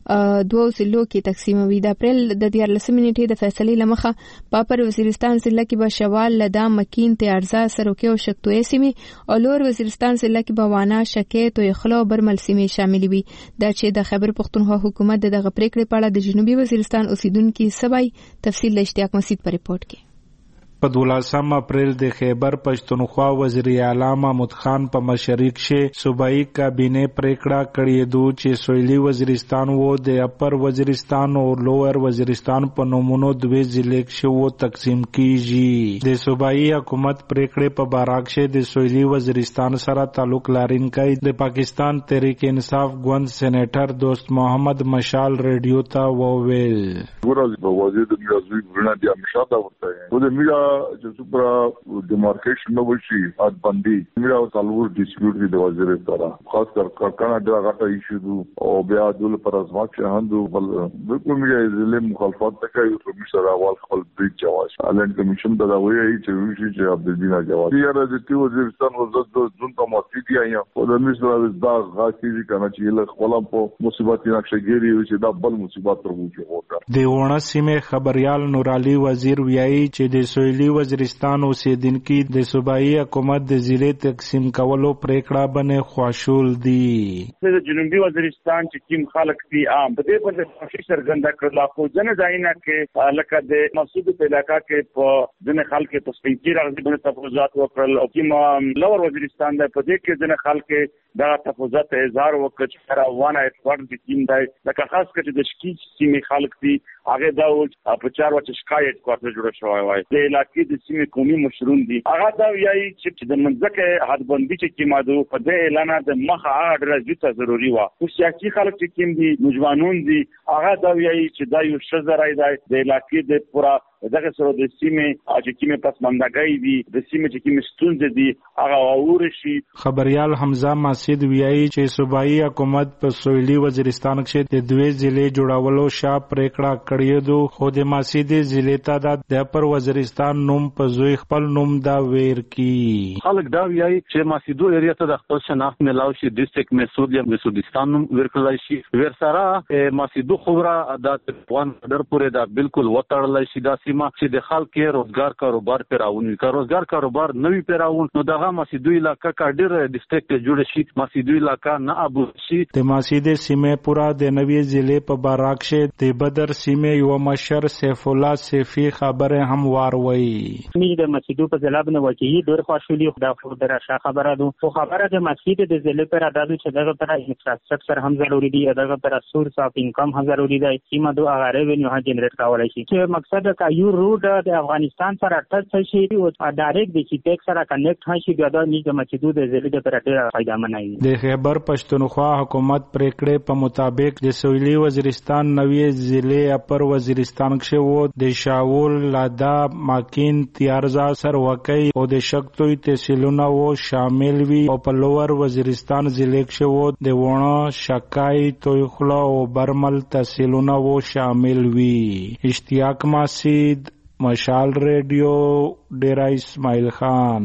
دوه ضلعو کې تقسیموي. د اپریل د دیارلسمې نیټې د فیصلې لمخه په پر وزیرستان ضلع کې به شوال، لدا، مکین، تیارزا، سروکي او شکتوی سیمې او لور وزیرستان ضلع کې به وانا، شکې، تویخلا او برمل سیمې شامل وي. دا چې د خیبر پختونخوا حکومت دغه پریکړې په اړه د جنوبي وزیرستان اوسیدونکو سبای تفصیل له اشتیاق مسعود په ریپورت کې. په دولسم اپریل د خیبر پښتونخوا وزیر اعلی محمود خان په مشرۍ کې صوبایي کابینه پریکړه کړې ده چې سویلي وزیرستان و د اپر وزیرستان او لوور وزیرستان په نومونو دوه ضلع کې تقسیم کیږي. د صوبایي حکومت پریکړې په باره کې د سویلي وزیرستان سره تعلق لرونکي د پاکستان تحریک انصاف ګوند سېنیټر دوست محمد مشال ریډیو ته وویل. ورځ وزیر د میراثي ورنه د مشاده ورته و د میرا چې څومره ډیمارکیشن نو وشي حد بندي میرا تلور ډیسپیوټ دی د وزیر سره خاص کر کارخانه دا غټه ایشو دو او بیا دول پر ازما چې هندو بل بالکل میرا ضلع مخالفت کوي او میشر اول خپل بریج جواز الان کمیشن دا وایي چې وشي چې عبد الدین جواز یې راځي وزیرستان وزارت د جون په موافقه یا او د میشر دا غاټي کنه چې له خپل په مصیبت نه شګيري چې دا بل مصیبت ترغوږي وکړه. د ونه سیمه خبريال نور علي وزیر ویایي چې د سویلي وزیرستان اوسیدونکو د صوبایي حکومت د ضلع تقسیم کولو پریکړه باندې خوشحال دي. د جنوبي وزیرستان چې کوم خلک دي عام په دې باندې خوشي څرګنده کړل خو ځنه ځاینا کې لکه د مسعود په علاقہ کې په ځنه خلک په سپینځي راغلي باندې تفوزات وکړل او کوم لوور وزیرستان د په دې کې ځنه خلک دا تفوزات اظهار وکړ چې روانه اټوارد د ټیم دی لکه خاص کړي د شکی سیمې خلک دي هغه دا په چار وچ شکایت کوي جوړ شوی وای د علاقې د سیمې قومي مشرون دي هغه دا وایي چې د منځکه حدبندي چې کیمادو په دې اعلان د مخه اډرځي ته ضروری و خو سیاسي خلک چې کیم دي نوجوانون دي هغه دا وایي چې دا یو شزرای دی د علاقې د پورا دغه سره د سیمې چې کیمه پسماندګۍ دي د سیمې چې کیمه ستونزې دي هغه اور شي. خبريال حمزه مسعود ویایي چې صوبایي حکومت په سویلي وزیرستان کې د دوه ضلع جوړولو شاه پریکړه کړې ده خو د مسعود ضلع ته د اپر وزیرستان نوم په زوی خپل نوم دا ویر کی. خلک دا ویایي چې مسعود ایریا ته د خپل شناخت ملاو شي ډیسټریکټ مسعود یا مسعودستان نوم ورکړل شي ورسره مسعود خبره د افغان در پورې دا بالکل وټړل شي دا چې د خلک روزګار کاروبار پیراون وي که روزګار کاروبار نوی پیراون نو دغه مسعودي علاقہ کا ډیر ډیسټریکټ جوړ شي مسعودي علاقہ نه ابو شي. د مسعودي سیمه پورا د نوی ضلع په باراک شه د بدر سیمه یو مشر سیف الله سیفی خبره هم واروي. می د مسعودي په ضلع باندې وکیل ډیر خوشحالي خدا خو درشه خبره ده خو خبره د مسعودي د ضلع پر اډادو چې دغه پر انفراستراکچر هم ضروری دی دغه پر سورس اف انکم هم ضروری دی سیمه دوه هغه ریونیو هم جنریټ کولای شي چې مقصد کا یو روډ د افغانستان سره ټچ شي او ډایرکټ د سیټیک سره کنیکټ شي بیا د نیګه مسعود د ضلع د پر ډیر فائدہ منای. د خیبر پښتونخوا حکومت پریکړې په مطابق د سویلي وزیرستان نوی ضلع اپر وزیرستان کې وو د شاول، لادا، ماکین، تیارزا، سروکی او د شکتوی تحصیلونه وو شامل وي او په لوور وزیرستان ضلع کې وو د ونه، شکای، تویخلا او برمل تحصیلونه وو شامل وي. اشتیاق مسعود مشال ریډیو ډیرا اسماعیل خان.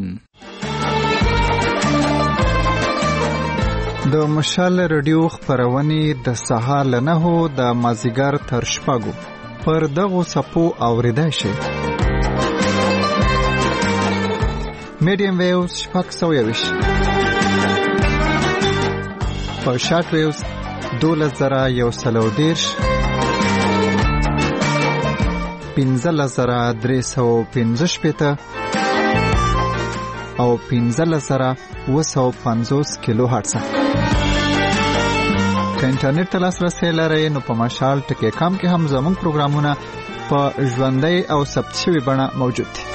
د مشال ریډیو خبرونه د سهار له نهو د مازیګر تر شپږو پر دغو صفو اوریدای شي. میډیم ویوز شپږ سوه یوویشت، په شارټ ویوز دولس زره یو سل او دېرش، پنځلس زره درې سوه پنځه شپېته او پنځلس زره اوه سوه پنځوس کیلو هرټز. که انټرنیټ ته لاسرسی لرئ نو په مشال ټکی کام کې هم زموږ پروګرامونه په ژوندۍ او ثبت شوي بڼه موجود دي.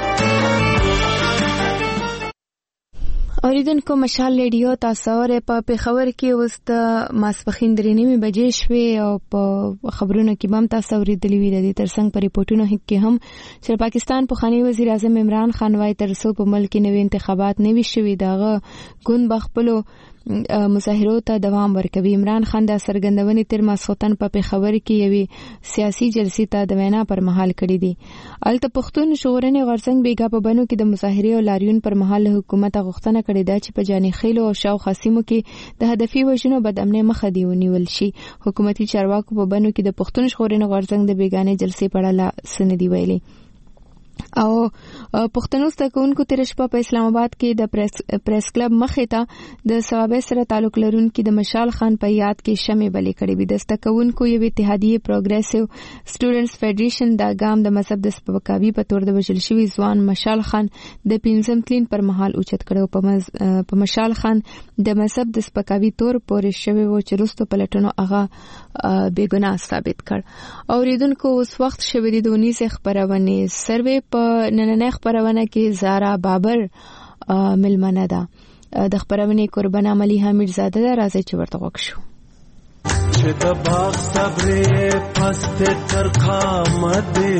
اوریدونکو مشال ریډیو تاسو اورئ. په پېښور کې اوس د ماسپښین درې نیمې بجې شوې او په خبرونو کې به هم تاسو اورېدلي وي. د دې ترڅنګ په ریپورټونو کې هم چې پاکستان پخوانی وزیر اعظم عمران خان وایي تر څو په ملک کې نوي انتخابات نه وي شوي د هغه ګوند به خپلو مظاهرو ته دوام ورکوي. عمران خان د څرګندونې تر ماسخوتن په پېښور کې یوې سیاسي جلسې ته د وینا پر مهال کړې دي. الته پښتون ژغورنې غورځنګ بیګا په بنو کې د مظاهرې او لاریون پر مهال حکومت غوښتنه کړې ده چې په جاني خیلو او شاوخوا سیمو کې د هدفي وژنو بد امنۍ مخه دی ونیول شي. حکومتي چارواکو په بنو کې د پښتون ژغورنې غورځنګ د بیګانې جلسې په اړه سندې ویلي. او پښتنو ستکونکو تیر شپه په اسلام آباد کې د پریس کلب مخې ته د ثوابه سره تعلق لرونکي د مشال خان په یاد کې شمع بلې کړې وي. د ستکونکو یو اتحادیه پروګریسیو سټوډنټس فیډریشن د ګام د مذهب د سپکاوي په تور د وژل شوی ځوان مشال خان د پنځم تلین پر مهال اوچت کړو. په مشال خان د مذهب د سپکاوي تور پورې شوی و چې وروسته پلټنو هغه بې ګناه ثابت کړ. اوریدونکو اوس وخت شوی دی د ونیسې خبرونه سروې په نننۍ خبرونه کې زارا بابر ملمنه ده. د خبرونه قربان عملی حمید زاده ده. راځي چې ورته وښو چې د باغ صبرې پست تر خامده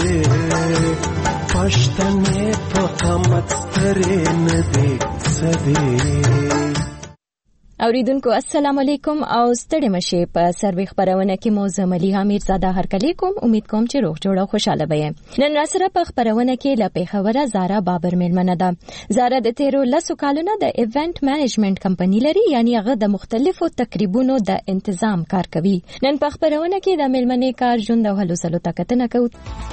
پښتنې په قامت سترې نه دي سدي. اوریدونکو السلام علیکم او ستړي مشه په سروي خبرونه کې موزه ملي حمید زاده هرکلی کوم. امید کوم چې روغ جوړ او خوشاله وي. نن را سره په خبرونه کې لا پیښوره زارا بابر ملمنه ده. زارا د تیرو لسو کالونو د ایونت مینجمنت کمپنی لري، یعنی هغه د مختلفو تقریبونو د تنظیم کار کوي. نن په خبرونه کې د ملمنې کار ژوند او هلو ځلو تکتنه کوي.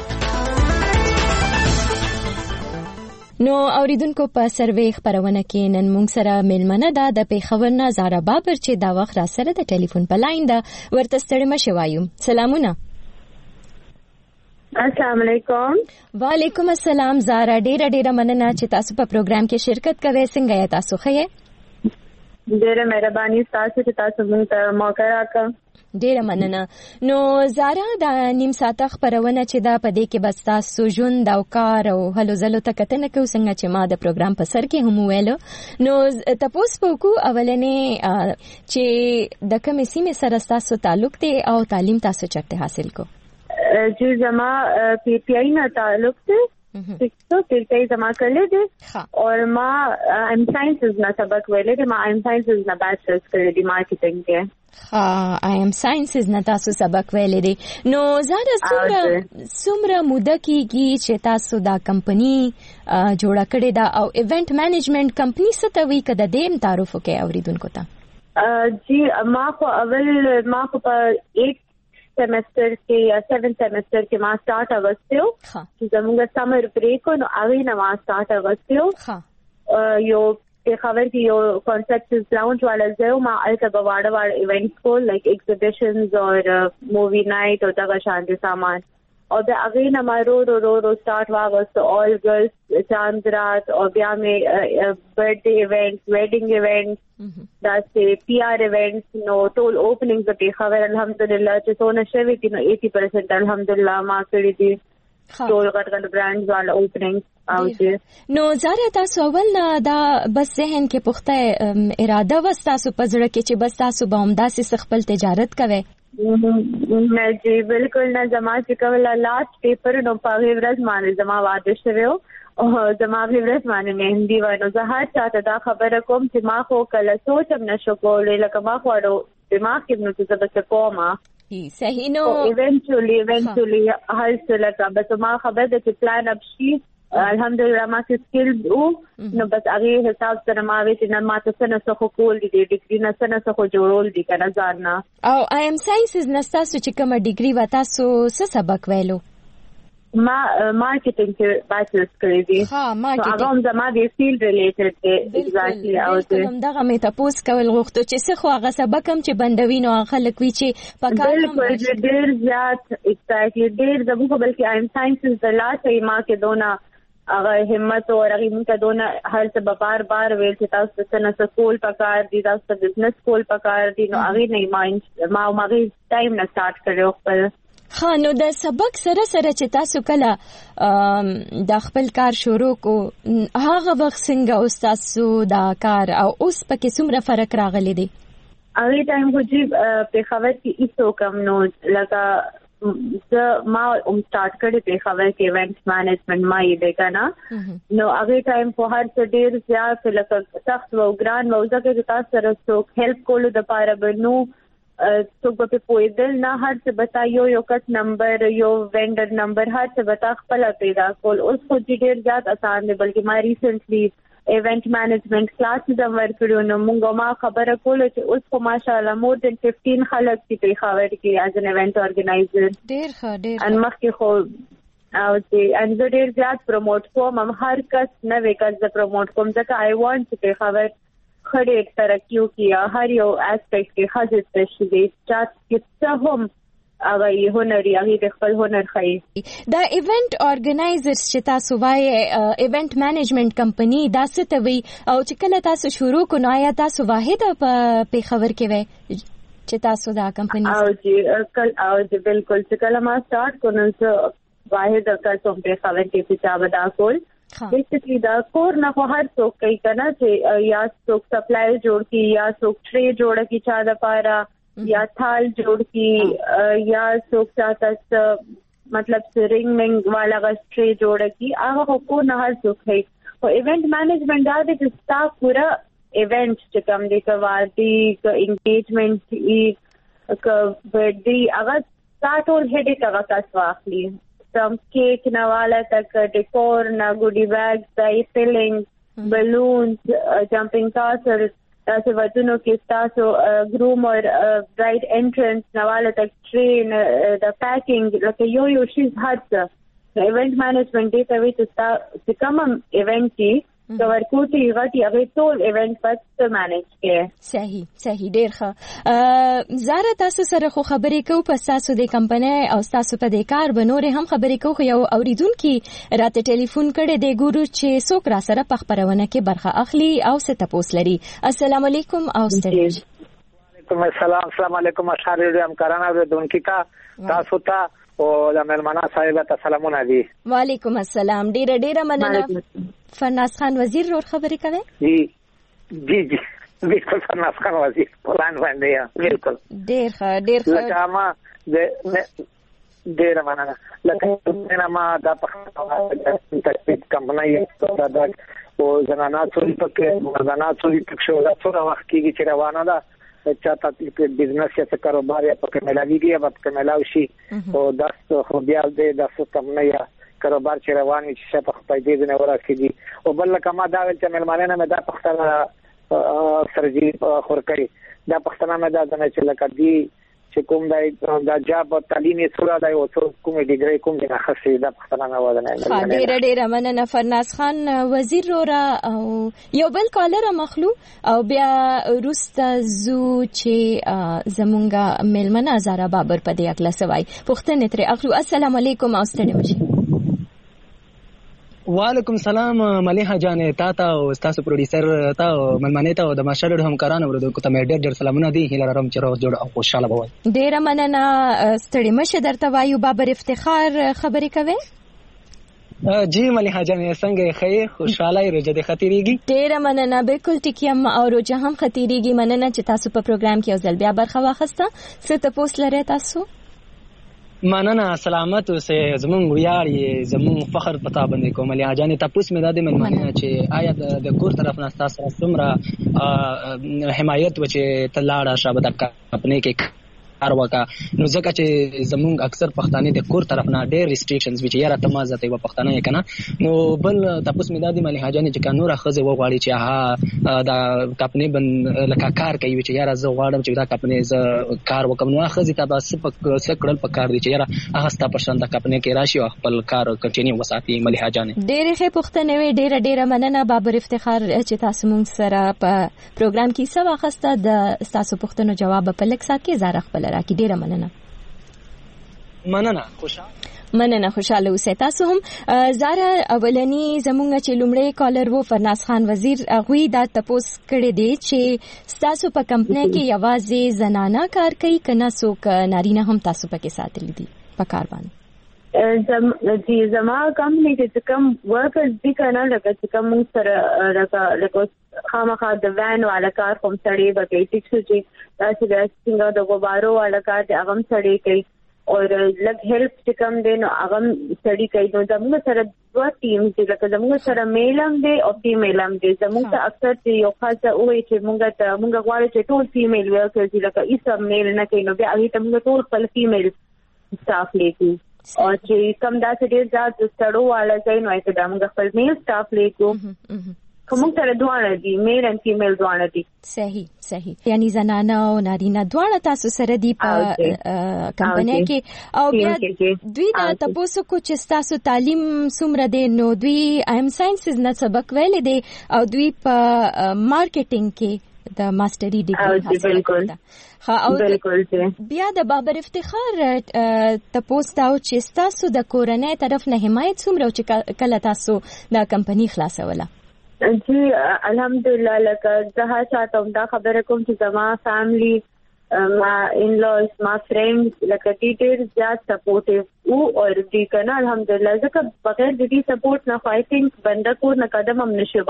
نو اوریدونکو په سروي خبرونه کې نن موږ سره ملمنه ده د پیښور نه زارا بابر چې دا وخت را سره د ټلیفون په لاین ده. ورته ستړي مشه وایو. سلامونه. السلام علیکم. وعلیکم السلام. زارا ډیره ډیره مننه چې تاسو په پروګرام کې شرکت کوئ. څنګه یې تاسو ښه یې؟ ډیره مهرباني تاسو چې تاسو موږ ته موقع راکړه. ډیره مننه. نو زارا د نیم ساعته خبرونه چې دا په دې کې بس تاسو ژوند او کار او هلو ځلو ته کتنه کوو څنګه چې ما د پروګرام په سر کې هم ویلو. نو تاسو په کو اولنې چې د کومې سیمې سره تاسو تعلق دی او تعلیم تاسو چرته حاصل کو؟ جی زما پی پی آئی نه تعلق دی. تو پی जमा कर ले दे और माँ M sciences ना सबक वेले दे माँ M sciences ना बैचलर्स कर दी मार्केटिंग के. हाँ एम साइंसेस ना तासु सबक वेले दे. नो ज़ारा सुमरा सुमरा मुद्दा की गी चे तासु दा कंपनी जोड़ा करे दा और इवेंट मैनेजमेंट कंपनी सतवी कदा देम तारुफ के आवरीदुन को ता. जी माँ को अवल माँ को पर एक सेमेस्टर के या सेवन सेमेस्टर के मां स्टार्ट अवस्थियो कि जमुंगा समर ब्रेक हो नो आगे ना मां स्टार्ट अवस्थियो यो पे खबर की यो कॉन्सेप्ट लाउंज वाला जो मां अल्टा बवाड़ा वाला इवेंट्स को लाइक एग्जीबिशंस और मूवी नाइट और तक शांति सामान और द अगे ना मां रो रो रो रो स्टार्ट हुआ वाज ऑल गर्ल्स चांद रात और ब्याह में बर्थडे इवेंट्स वेडिंग इवेंट्स दासे पीआर इवेंट्स नो टोल ओपनिंग्स पे खबर अल्हम्दुलिल्लाह जो सोना शेवी थी नो अस्सी परसेंट अल्हम्दुलिल्लाह मां करी थी टोल कट ब्रांड्स वाला ओपनिंग्स आउटे. नो ज़ारा तासु अवल ना दा बस जहन के पुख्ता इरादा वस तासु पजड़ के चे बस तासु बाउमदा से सखपल तिजारत कवे. मैं जी बिल्कुल ना जमा चिकवला लास्ट पेपर नो पागे व्रज माने जमा वादिश रहो और जमा भी व्रज माने मेहंदी वनो जहाज चाहता था खबर कोम दिमाग को कल सोचम न शको ले लकमा खोड़ो दिमाग के नु तो बस कोमा सही नो इवेंचुअली इवेंचुअली हर सला का बस मा खबर दे प्लान अब शी अल्हम्दुलिल्लाह मा के स्किल ओ नो बस आगे हिसाब से मा वे न मा तो सन सो कोल दी डिग्री न सन सो जोड़ोल दी कना जानना او आई एम साइंसेस नस्ता सु चिकमा डिग्री वता सो स सबक वेलो. ما مارکیټینګ کې بچلرز کړی دي. ها مارکیټینګ هغه هم زما د فیلډ ریلیټډ دی. ایگزیکټلی او د دغه مې تاسو کول غوښتو چې څه خو هغه سبق هم چې بندوي نو خلک وی چې پکار بالکل ډېر زیات ایگزیکټلی ډېر زموږ بلکې ایم ساينسز د لاسه ما کې دونه هغه همت او هغه موږ ته دونه هر څه بار بار ویل چې تاسو څه نه سکول پکار دي تاسو بزنس کول پکار دي نو هغه نه ما ما مغه ټایم نه سٹارټ کړو خپل. ها نو د سبق سره سره چې تاسو کله د خپل کار شروع کو هغه وخت څنګه او تاسو دا کار او اوس پکې څومره فرق راغلی دی؟ هغه ټایم خو چې په خبر کې ایسو کم نو لکه زه ما هم سٹارټ کړی په خبر کې ایونت مینجمنت ما یې دی کنه نو هغه ټایم په هر څه ډیر زیات لکه سخت او ګران او ځکه چې تاسو سره څوک هیلپ کولو د پاره بنو څوک په پویدل نه هر څه بتا یو یو کټ نمبر یو وینډر نمبر هر څه بتا خپل پیدا کول اوس خو ډیر زیات آسان دی بلکې ما ریسنټلی ایونت مینجمنت کلاسز هم ورکړو نو موږ ما خبره کوله چې اوس خو ماشاءالله مور دین پنځه خلک چې په خبر کې از ان ایونت ارګنایزر ډیر ښه ډیر ان مخکې خو او چې ان زه ډیر زیات پروموټ کوم هم هر کس نه وکړ زه پروموټ کوم ځکه آی وانټ چې په خبر خړې ترقیو کیا هر یو اسپیکټ کې خاصه تشریح چات کې څه هم هغه یې هنر یې د خپل هنر خای دا ایونت ارګنایزرز چې تاسو وایي ایونت مینجمنت کمپنی دا څه ته وی او چې کله تاسو شروع کو نو آیا تاسو واحد په خبر کې وای چې تاسو دا کمپنی او چې کل او چې بالکل چې کله ما سٹارټ کو نو واحد کل څوم په خبر کې چې چا ودا کول بیسیکلی دا کور نه خو هر څوک کوي کنه چې یا څوک سپلای جوړ کی یا څوک ټری جوړ کی چا د پاره یا تھال جوړ کی یا څوک چاته مطلب سرنګ منګ والا غشټری جوړ کی هغه کو نه هر څوک کوي او ایونت مینجمنت دا د سټاف پورا ایونت چې کوم دی کوارټي ک انګیجمنٹ ای ک برډي هغه ټاټول هډي هغه تاسو اخلي from cake na wala tak decor na goodie bags dye filling balloons uh, jumping castle tase vajuno ke taso uh, groom or uh, bride entrance na wala tak train uh, the packing like yo yo she's hard event management data which is to come event ki so ورکوټي غټي هغه ټول ایونت پس مانیج کړي. صحیح صحیح ډیر ښه. زاره تاسو سره خو خبرې کوو په تاسو د کمپنۍ او تاسو په د کار بنورې هم خبرې کوو یو اوریدونکو راته ټلیفون کړي دی ګورو چې څوک را سره په خبرونه کې برخه اخلي او څه تاسو لري. السلام علیکم او ستړي. وعلیکم السلام. السلام علیکم اشاره دې همکارانو اوریدونکو کا تاسو ته او د ملمنه صاحب ته سلامونه دي. وعلیکم السلام. ډیر ډیر مننه. فرناز خان وزیر ور خبرې کوي؟ جی جی جی بالکل فرناز خان وزیر پلان باندې بالکل ډیر ښه ډیر ښه. لکه ما د ډیر مننه لکه نه ما دا په تکلیف کمپنۍ دا او زنانه څوري پکې زنانه څوري پکې شو دا څوره وخت کې چې روانه ده چاته په بزنس یا کاروبار یا پکې ملاويږي یا پکې ملاوي شي او دا خو بیا دې د څه کمپنۍ کاروبار چې روان وي چې په پیدا نه ورکړي او بل کما دا چې ملمانه مې دا پښتنه سرجی خورکړي دا پښتنه مې دا نه چې لکه دی چې کوم دا د جاب تعلیمي څوره دا او کوم ډیګری کوم نه خاصه دا پښتنه نه ودانه. ډیر ډیر مننه فرناز خان وزیر را او یو بل کالر مخلو او بیا روستا زو چې زمونږه ملمنه زارا بابر په دې اکلا سوای پښتنه تر اخلو. السلام علیکم او ستړي مشه. وعلیکم السلام ملیحه جان تا ته او تاسو پروډوسر ته ملمنه ته د ماشر همکارانو ورته کوم ډېر ډېر سلامونه دي هیله لرم چې روغ جوړ او خوشاله وي. ډېر مننه ستړي مشه درته وایو بابر افتخار خبرې کوي. جی ملیحه جان څنګه خیر خوشاله روزه د خطرېږي؟ ډېر مننه بالکل ټیکیم او روزه هم خطرېږي. مننه چې تاسو په پروګرام کې ځل بیا برخه واخسته. څه ته پوس لري تاسو؟ مننه سلامت اوسه زمون ویاړي زمون فخر پتا باندې کوم علي اجان تاسو مې د دې مننه چې آیا د کور طرف نه تاسو سره حمایت و چې تلاړه شابه د خپل کې کار وکا نو ځکه چې زمونږ اکثر پښتانه د کور طرف نه ډېر ریسټریکشنز وی چې یاره تمازه ته و پښتانه یې کنه نو بل تاسو مې د ملي حاجانې چې کانور خزه وغواړي چې ها دا کپنې بن لکه کار کوي چې یاره زه غواړم چې دا کپنې ز کار وکم نو خزه ته بس په سکړل په کار دي چې یاره هغه ستا پرشن د کپنې کې راشي او خپل کار کنټینیو وساتي ملي حاجانې ډېر ښه پښتنه وی ډېر ډېر مننه بابر افتخار چې تاسو مونږ سره په پروګرام کې څه واخسته د تاسو پښتنو جواب په لک سات کې زاره خپل راکې ډېر مننه مننه خوشاله مننه خوشاله اوسئ تاسو هم زاره اولنی زمونږ چې لومړی کالر وو فرناز خان وزیر غوی دا تپوس کړی دی چې تاسو په کمپنی کې یوازې زنانه کار کوي کنه څوک نارینه هم تاسو پکې ساتل دي په کار باندې زم چې زما کمپنی کې کوم ورکرز دي کنه لکه چې کوم سره لکه خامخا د وان والا کار کوم سړی به کوي چې چې تاسو د څنګه د غبارو والا کار د اغم سړی کوي او لګ هیلپ چې کوم دی نو اغم سړی کوي نو زموږ سره دوه ټیمز دي لکه زموږ سره میلم دی او فیمیلم دی زموږ ته اکثر چې یو خاصه وایي چې موږ ته موږ غواړو چې ټول فیمیل ورکرز لکه ایسه میل نه کوي نو بیا هغه ته موږ ټول خپل فیمیل سټاف لیکو او چې کم داسې ډېر زیات ستړو والا ځای نو ایته د موږ خپل میل سټاف لیکو کوم سره دوه دي میل ان فیمیل دوه دي صحیح صحیح یعنی زنانه او نارینه دوه تاسو سره دي په کمپنی کې او بیا دوی دا تاسو کو چې تاسو تعلیم څومره دي نو دوی ایم ساينسز نه سبق ویل دي او دوی په مارکیټینګ کې د ماستری ډیګري حاصل کړه ها او بالکل بیا د بابر افتخار تاسو ته چې تاسو د کورنۍ طرف نه حمایت څومره چې کله تاسو د کمپنی خلاصوله جی الحمدلله لکه زه چاته دا خبره کوم چې زما فیملی ما ان لوز ما فرینډز لکه ډېر زیات سپورټیو او اور دې کنه الحمدلله ځکه بغیر د دې سپورټ نه آی تھنک بنده کور نه قدم هم نشي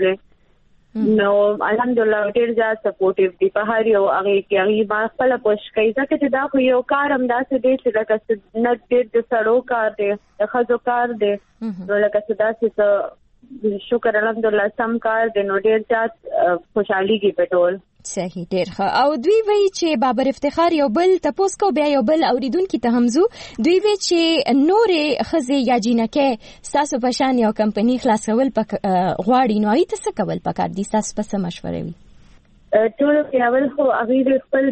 باسلې نو الحمدلله ډېر زیات سپورټیو دي په هر یو هغه کې هغه ما خپل پوښ کوي ځکه چې دا خو یو کار هم داسې دی چې لکه نه ډېر د سړو کار دی د خزو کار دی نو لکه چې داسې شکر الحمدلله سم کار د نو ډیر زیات خوشحالي کې پټول صحیح ډیر ښه او دوی وایي چې بابر افتخار یو بل تاسو کو بیا یو بل اوریدونکو ته همزو دوی وایي چې نورې خزه یا جنکه تاسو په شان یو کمپنی خلاصول پک غواړي نو ایت څه کول پکار دي تاسو په څه مشوره وي ټول پیاول خو هغه خپل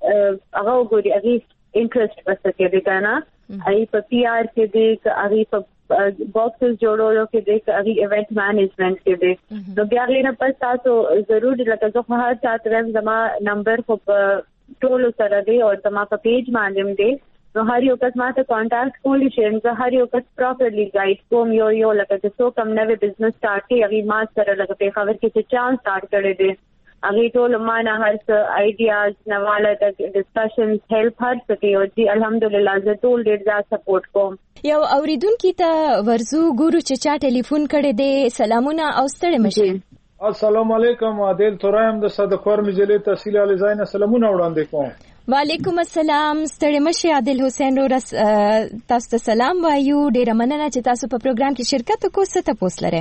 هغه ګوري هغه انټرست پسې کې دی کنه هغه په پی آر کې دی هغه په باکسز جوړولو کې د هغه ایونت مینجمنت کې دی نو بیا غیر پس تاسو ضرور لکه زه هر چاته زما نمبر خو ټول سره دی او زما په پیج باندې دی نو هر یو کس ماته کانټیکټ کولی شي نو هر یو کس پراپرلی گایډ کوم یو یو لکه چې څو کم نوې بزنس سٹارټ کوي هغه ما سره لکه په خبر کې چې چانس سٹارټ کړی دی هغه ټول معنا هر څه آیډیاز نواله د ډسکشنز هیلپ هر څه دی او جی الحمدلله زه ټول ډیر زیات سپورټ کوم یو اوریدونکو ته ورزو ګورو چې چا ټلیفون کړی دی سلامونه او ستړي مشه السلام علیکم عادل تورایم د صدقور مجلې تحصیل علی زاین سلامونه وړاندې کوم وعلیکم السلام ستړي مشه عادل حسین رو تاسو ته سلام وایو ډیر مننه چې تاسو په پروګرام کې شرکت وکړو ست پوس لره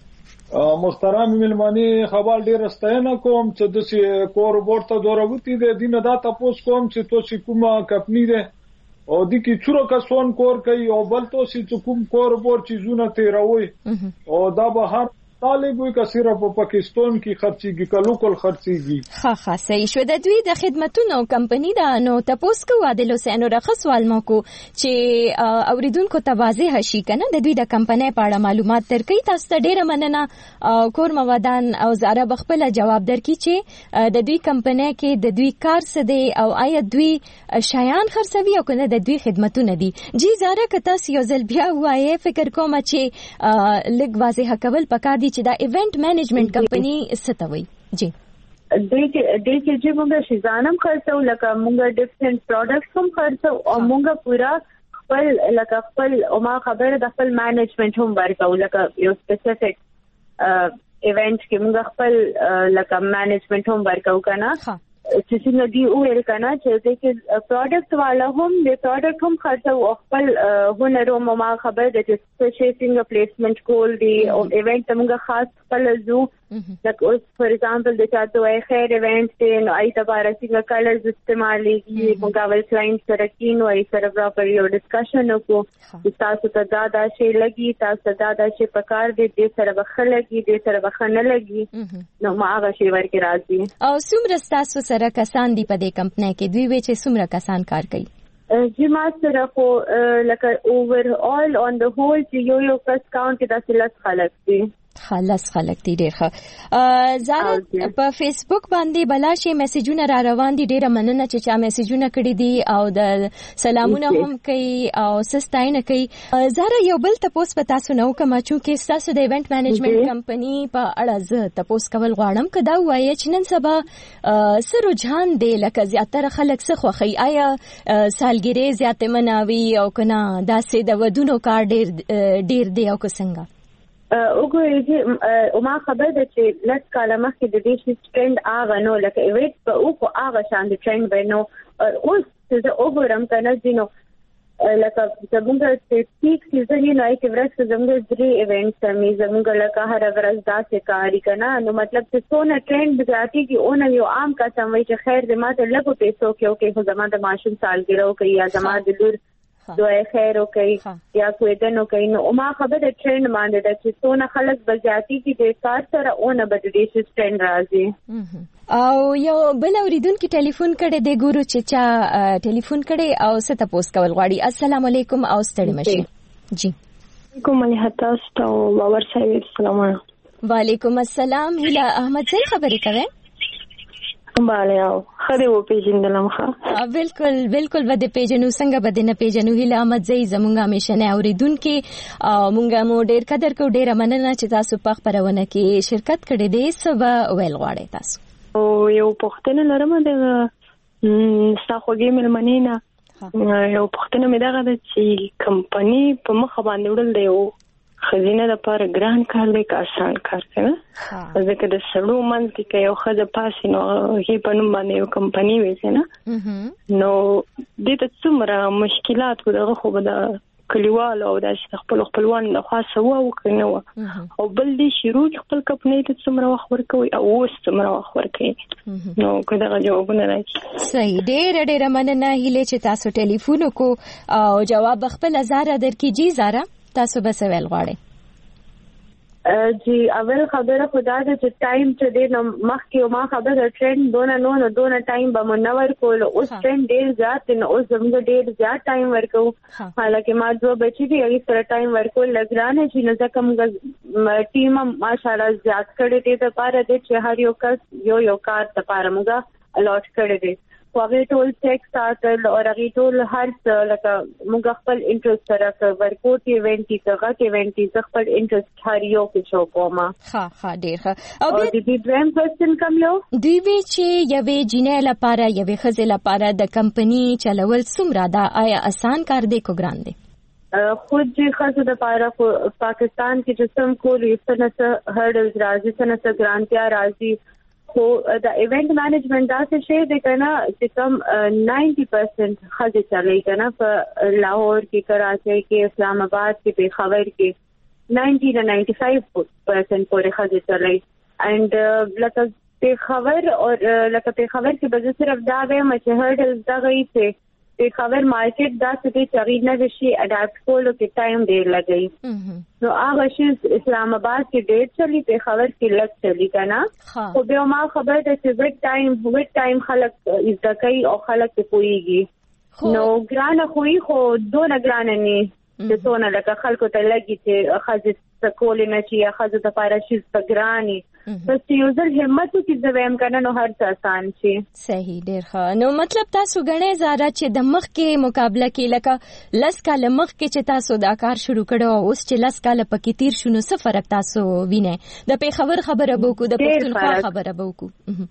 محترم ملمانی خبر ډیر ستاینه کوم چې د سی کور ورته دوروتی د دینه دا تاسو کوم چې تاسو کومه کمپنی ده او د کی څورو کسون کور کوي او بل تاسو کوم کور ور چیزونه تیروي او دا به هر طالب وي که صرف په پاکستان کې خرچيږي که لوکل خرچيږي ها ها صحیح شو د دوی د خدماتونو کمپنی دا نو تاسو کو عادل حسین رخ سوال مو کو چې اوریدونکو ته واضح شي کنه د دوی د کمپنی په اړه معلومات درکې تاسو ته ډیره مننه کور موادان او زاره بخپل جواب درکې چې د دوی کمپنی کې د دوی کار څه دی او آیا دوی شایان خرڅوي او کنه د دوی خدماتونه دي جی زاره که تاسو یو ځل بیا وایي فکر کوم چې لږ واضح کول پکار چې دا ایونت مینجمنت کمپنی ستوي جی د دې کې چې موږ شیزانم خرڅو لکه موږ ډیفرنٹ پروډکټس هم خرڅو او موږ پورا خپل لکه خپل او ما خبره د خپل مینجمنت هم ورکو لکه یو سپیسیفیک ایونت کې موږ خپل لکه مینجمنت هم ورکو کنه چې څنګه دی ویل کنه چې د کې پروډکټ والا هم د پروډکټ هم خرڅو او خپل هنر او ما خبره د چې څنګه پلیسمنت کول دی او ایونت موږ خاص خپل زو لکه اوس فور ایگزامپل د چاته وای خیر ایونت دی نو ای تباره څنګه کلرز استعمالېږي موږ اول کلاینټ سره کینو ای سره پراپر یو ډسکشن وکړو چې تاسو ته دا دا شی لګي تاسو دا دا شی پکار دی دې سره بخښه لګي دې سره بخښه نه لګي نو ما هغه شی ورکې راځي. او څومره تاسو سره کسان دی په دې کمپنۍ کې دوی وی چې څومره کسان کار کوي؟ جی ما سره خو لکه اوور آل اون د هول چې یو یو کس کاونټ کې داسې لس خلک دي. خلاص خلک دي ډېر ښه. زاره په فیسبوک باندې بلا شي میسجونه را روان دي ډېر مننه چې چا میسجونه کړی دي او د سلامونه هم کوي او سستاینه کوي. زاره یو بل تاسو په تاسو نو کوم چې تاسو د ایونت مینجمنت کمپنی په اړه زه تاسو کول غواړم کدا وایي چې نن سبا سره رجحان دی لکه زیاتره خلک څه خوخي آیا سالګری زیاته مناوي او کنه داسې د ودونو کار ډېر ډېر دی او څنګه وګورئ چې او ما خبر ده چې لږ کاله مخکې د دې شي ټرند هغه نو لکه ایویټ په او خو هغه شان د ټرند به نو اوس چې زه وګورم کنه ځینو لکه زموږ د پیک سیزن یې نه کې ورځ زموږ درې ایونټس مې زموږ لکه هر ورځ داسې کاری کنه نو مطلب چې څونه ټرند ځاتي کې اون یو عام قسم وي چې خیر دې ماته لګو پیسو کې او کې خو زما د ماشوم سالګرو کوي یا زما د لور دوی خیر او کوي یا کوی دنو کوي نو ما خبره ټرند باندې د چې څونه خلک بځاتي کې د کار سره اون بدلې شي ټرند راځي. او یو بل اوریدونکو ټلیفون کړي د ګورو چې چا ټلیفون کړي او څه تاسو کول غواړي. السلام علیکم او ستړي مشه. جی کوم له تاسو باور صاحب السلام علیکم. وعلیکم السلام. هیله احمد زئی خبرې کوي. باندې او خره و پیژندلم ښه بالکل بالکل بده پیژنو څنګه بده نه پیژنو. هیله احمد زئی زمونږه همیشنه اوریدونکو مونږه مو ډیر قدر کو ډیر مننه چې تاسو په خبرونه کې شرکت کړې دي. سبا ویل غواړی تاسو او یو پښتنه لرم د ساخوږي ملمنینا یو پښتنه مې دغه د چې کمپنی په مخ باندې وړل دی او خزینه د پاره ګران کار دی که آسان کار دی ځکه د سړو منځ کې یو خزه پاسې نو هی په نوم باندې یو کمپنی ویسه نه نو دې ته څومره مشکلات ودغه خو به د کلیوال او د خپل خپلوان د خاصه و او کنه او بل دې شروع خپل کمپنی ته څومره وخت ورکوي او اوس څومره وخت ورکوي نو کله جوابونه راځي. صحیح ډېر ډېر مننه هیله چې تاسو ټلیفون کو او جواب خپل زاره درکې زاره تاسو به سوال غواړئ. جی اول خبره خدا دې چې ټایم چې دې مخکې ما خبره ټرند دونه نو نو دونه ټایم به منور کول اوس ټرند ډېر زیات نو اوس زموږ ډېر زیات ټایم ورکو حالکه ما دوه بچی دي هغه سره ټایم ورکول لګرانه چې نو ځکه موږ ټیم ماشاءالله زیات کړی دي د پاره دې چې هر یو کس یو یو کار د پاره موږ الاټ کړی دي هغه ټول ټیکس ساتل او هغه ټول هر څه لکه موږ خپل انټرست سره ورکوټ ایونت کې هغه ایونت کې خپل انټرست هر یو کې شو کومه ها ها ډیر ښه. او دې دریم کوېسچن کوم یو دی وی چې یوې جنې لپاره یوې خزې لپاره د کمپنی چلول څومره دا آیا آسان کار دی کو ګران دی؟ خود جی خزه د پاره پاکستان کې جسم کول یو څه هرډلز راځي څه ګرانتیا راځي خو د ایونت مینجمنت داسې شی دی کنه چې کم نائنٹی پرسنٹ خزه چلای کنه په لاهور کې کراچۍ کې اسلام آباد کې پیښور کې نائنٹی نه نائنٹی فائیو پرسنٹ پورې خزه چلای اینڈ لکه پیښور او لکه پیښور کې به صرف دا وایم چې هرډلز دا غي ته پیښور مارکیټ دا څه چې چاري نه وشي اډاپټ کولو کې ټایم ډیر لګي نو هغه شی اسلام آباد کې ډیر چلی پیښور کې لږ چلی کنه خو به ما خبر ده چې وټ ټایم وټ ټایم خلک از دکای او خلک ته پويږي نو ګرانه خوې خو دونه ګرانه نه چې څونه لکه خلکو ته لګي چې خځه کول نه چې خځه د پاره شي ګرانی بس یو ځل همت کې زویم کنه نو هر څه آسان شي. صحیح ډیر ښه. نو مطلب تاسو غنې زاره چې د مخ کې مقابله کې لکه لس کال مخ کې چې تاسو دا کار شروع کړو اوس چې لس کال پکې تیر شونو څه فرق تاسو وینئ؟ د پیښور خبره بوکو د پښتونخوا خبره بوکو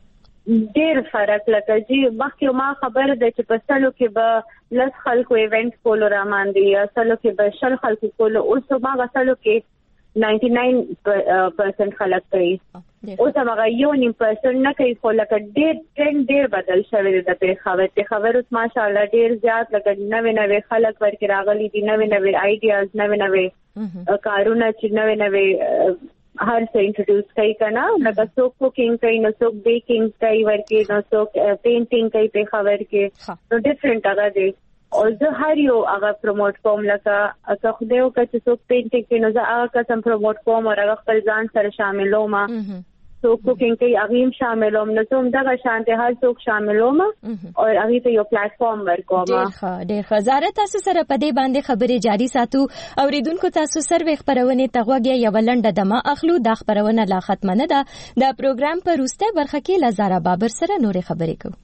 ډیر فرق لکه جی مخکې ما خبر ده چې په سلو کې به لس خلکو ایونت کولو را ماندي یا سلو کې به شل خلکو کولو اوس ما غسلو کې نائنٹی نائن پرسنٹ خلک کوي اوس هغه یو نیم پرسنٹ نه کوي خو لکه ډېر ټرند ډېر بدل شوی دی د پیښور پیښور اوس ماشاءالله ډېر زیات لکه نوې نوې خلک ورکې راغلي دي نوې نوې آیډیاز نوې نوې کارونه چې نوې نوې هر څه انټروډوس کوي کنه لکه څوک کوکینګ کوي نو څوک بیکینګ کوي ورکه نو څوک پینټینګ کوي په خبر کې نو ډیفرنٹ هغه دی او زه هر یو هغه پروموټ کوم لکه اته خو دیو چې څوک پینټینګ کوي نو زه هغه قسم پروموټ کوم او هغه خپل ځان سره شاملوم څوک کوکینګ کوي هغه هم شاملوم نو څوم دغه شانته هر څوک شاملوم او هغه ته یو پلیټ فارم ورکوم ډېر ښه ډېر ښه زاره تاسو سره په دې باندې خبرې جاری ساتو اوریدونکو تاسو سروې خبرونه تغوګه یو لنډه دمه اخلو دا خبرونه لا ختم نه ده دا پروګرام په روسته برخه کې لزاره بابر سره نورې خبرې کوو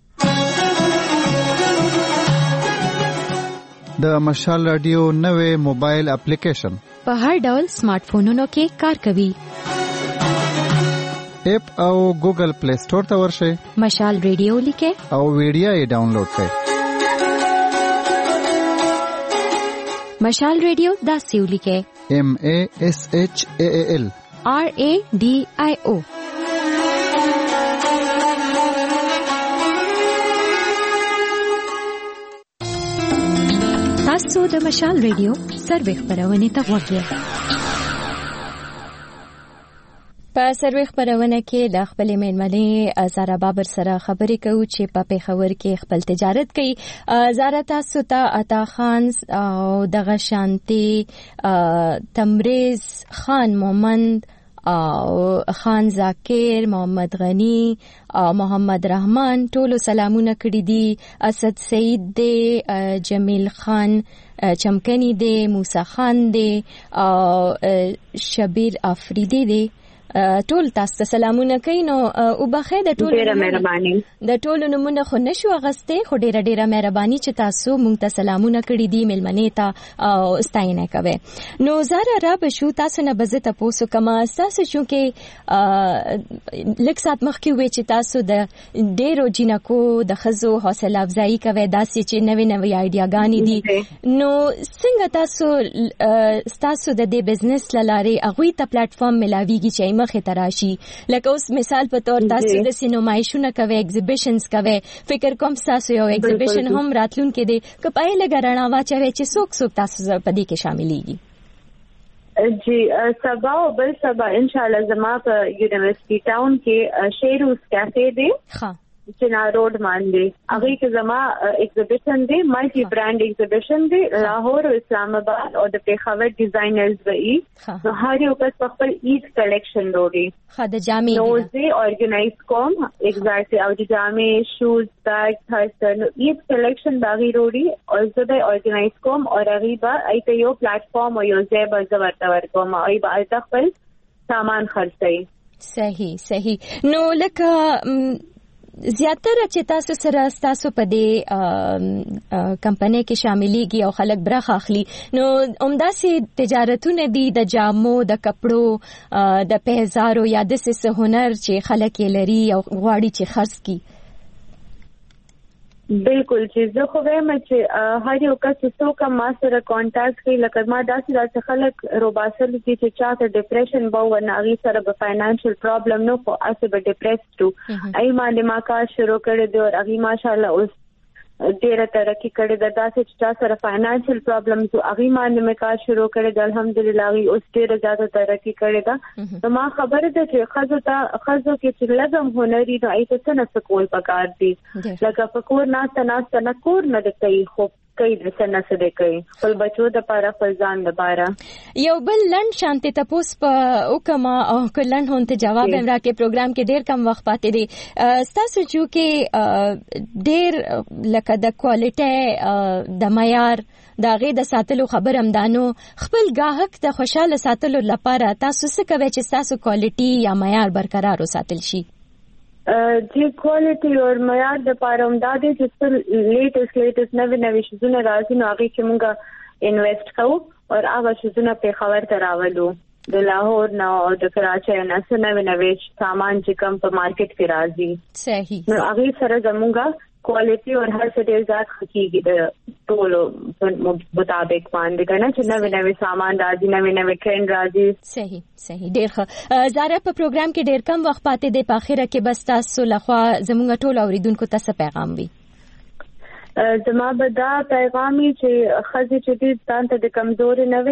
د مشال رادیو نوې موبایل اپلیکیشن په هر ډول سمارټ فونونو کې کار کوي اپ او ګوګل پلی سٹور ته ورشئ مشال ریډیو لیکه او ویډیو یې ډاونلوډ کړئ مشال ریډیو دا سیو لیکه M A S H A A L R A D I O تاسو د مشال ریډیو سروې خبرونه ته وګورئ په سروې خبرونه کې د خپل میلمنې زاره بابر سره خبرې کوو چې په پیښور کې خپل تجارت کوي زاره تاسو ته عطا خان او دغه شانتي تمریز خان مومند او خان ذاکر محمد غنی او محمد رحمان ټولو سلامونه کړي دي اسد سعید دی جمیل خان چمکنی دی موسی خان دی او شبیر افریدی دی ټول تاسو سلامونه کوي نو او بخیر د ټول ډیره مهرباني د ټول نمونه خو نشو غسته خو ډیره ډیره مهرباني چې تاسو مونږ ته سلامونه کړی دي ملمنې ته او ستاینه کوي نو زاره را به شو تاسو نه بزه تاسو کما تاسو چې لک سات مخ کې وې چې تاسو د ډیرو جنکو د خزو حوصله افزایی کوي داسې چې نوې نوې آیډیاګانې دي نو څنګه تاسو تاسو د دې بزنس لاره اغوي ته پلیټ فارم ملاويږي چې مخه تراشي لکه اوس مثال په تور تاسو د سینمایشونه کوي ایگزیبیشنز کوي فکر کوم تاسو یو ایگزیبیشن هم راتلون کې دي کپای لګرانه واچوي چې څوک څوک تاسو په دې کې شاملېږي جی سبا او بل سبا ان شاء الله زما په یونیورسيټي ټاون کې شیروز کافے دی ها چنا روډ باندې هغه کې زما ایگزیبیشن دی ملټي برانډ ایگزیبیشن دی لاهور او اسلام آباد او د پیښور ډیزاینرز وی نو هر یو کس خپل ایت کلیکشن وروړي خاطر جامې نو زه اورګنایز کوم ایگزیکټلی او د جامې شوز بیگ هر څه نو ایت کلیکشن باغی وروړي او زه د اورګنایز کوم او غریبا ایته یو پلیټ فارم او یو ځای به زورته ورکوم او ایبه خپل سامان خرڅي صحیح صحیح نو لکه زیاتره چې تاسو سره تاسو په دې کمپنۍ کې شاملېږي او خلک برخه اخلي نو عمداسي تجارتونه دي د جامو د کپړو د پیزارو یا د سس هنر چې خلک یې لري او غواړي چې خرڅ کړي بالکل چې زه خو وایم چې هر یو کس څوک ما سره کانټیکټ کوي لکه ما داسې داسې خلک روباسل دي چې چاته ډیپریشن به و نه غي سره به فاینانشل پرابلم نو خو اسه به ډیپریسډ ای باندې ما کار شروع کړی دی او هغه ماشاءالله اوس ډیره ترقی کړې ده داسې چې سره فاینانشل پرابلمز او هغه باندې مې کار شروع کړی دی الحمدلله هغه اوس ډیره زیاته ترقی کړې ده نو ما خبره ده چې خزو ته خزو کې چې لازم هنري نو ایته څه نه سکول پکار دي لکه فکر نه تناس نه کور نه کوي خو کوي د څه نه څه کوي خپل بچو د پاره خپل ځان د پاره یو بل لند شانته تاسو په وکما او کلن هونته جواب هم راکې پروګرام کې ډیر کم وخت پاتې دی تاسو چې ډیر لکه د کوالټي د معیار دا غي د ساتلو خبر هم دانو خپل گاهک د خوشاله ساتلو لپاره تاسو څه کوي چې تاسو کوالټي یا معیار برقرار وساتل شي جی کوالټي او معیار د پاره هم دا دي چې لیټست لیټست نوې نوې شیزونه راځي نو هغه کې موږ انویسټ کوو او هغه شیزونه په خبر تراولو د لاهور نه او د کراچۍ نه نوې نوې سامان چې کوم په مارکیټ کې راځي صحیح نو هغه سره زموږه کوالټي او هر څه ډیر زیات حقيقي د ټولو مطابق باندې کنه چې نوې نوې سامان راځي نوې نوې ټرند راځي صحیح صحیح ډیر ښه زاره په پروګرام کې ډیر کم وخت پاتې دی په اخره کې بس تاسو لخوا زموږ ټول اوریدونکو ته څه پیغام وي زما به دا پیغامي چې خځې چې دې ځان ته د کمزوري نه وي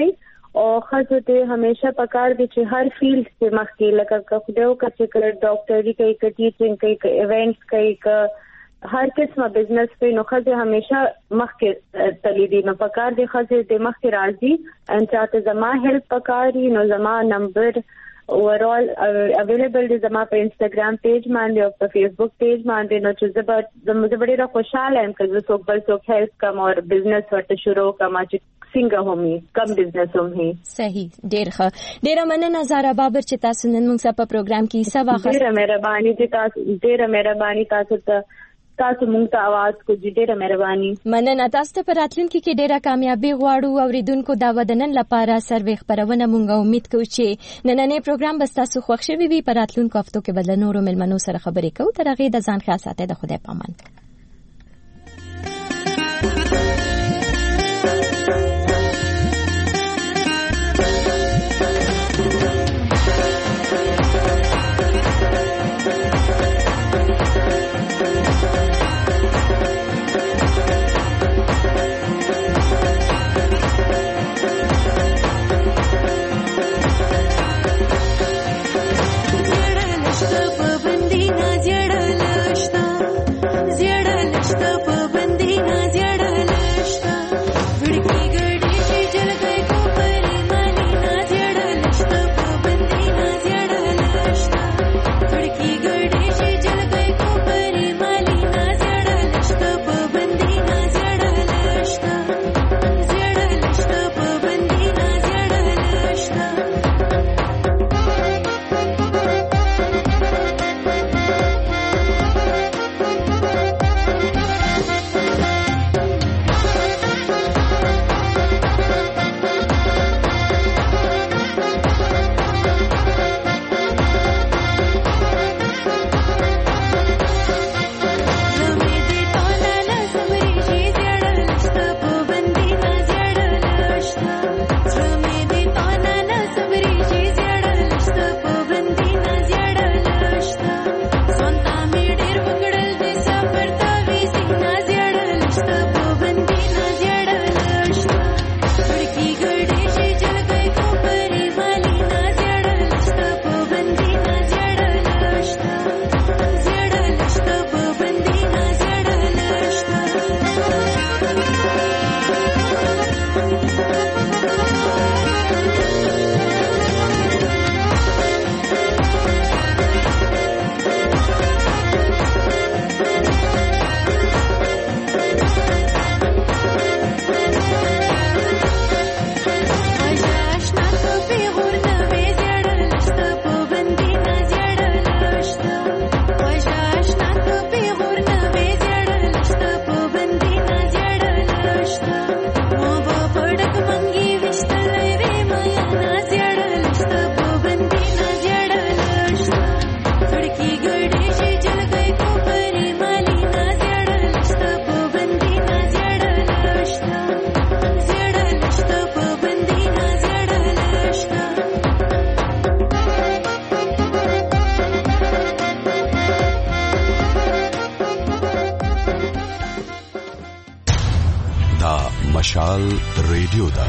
او خاصه ته همیشه پکار دي چې هر فیلډ کې مخکې لکه خدایو کا چې کړ ډاکټري کوي ک ټیچینګ کوي ک ایونټس کوي ک هر قسمه بزنس په نو خاصه همیشه مخکې تللی دي نو پکار دي خاصه ته مخکې راځي ان چاته زما هیلپ پکاري نو زما نمبر overall available دي زما په انستګرام پیج باندې او په فیسبوک پیج باندې نو چې زه زما ډیره خوشاله یم چې څوک بل څوک هیلپ کوم او بزنس ورته شروع کوم چې څنګه همي کم بزنس هم هي صحیح ډیر ښه ډیره مننه زارا بابر چې تاسو نن موږ په پروګرام کې حصہ واخیسته ډیره مهرباني چې تاسو ډیره مهرباني تاسو ته تاسو موږ ته आवाज کو ډیره مهرباني مننه تاسو ته په راتلونکي کې ډیره کامیابی غواړو او ریدونکو دا ودنن لپاره سروي خبرونه موږ امید کوو چې نننې پروګرام به تاسو خوښ شي وي په راتلونکو هفتو کې بدل نورو ملمنو سره خبرې کوو تر هغه د ځان ښه ساتئ د خدای پامان مشال ریډیو دا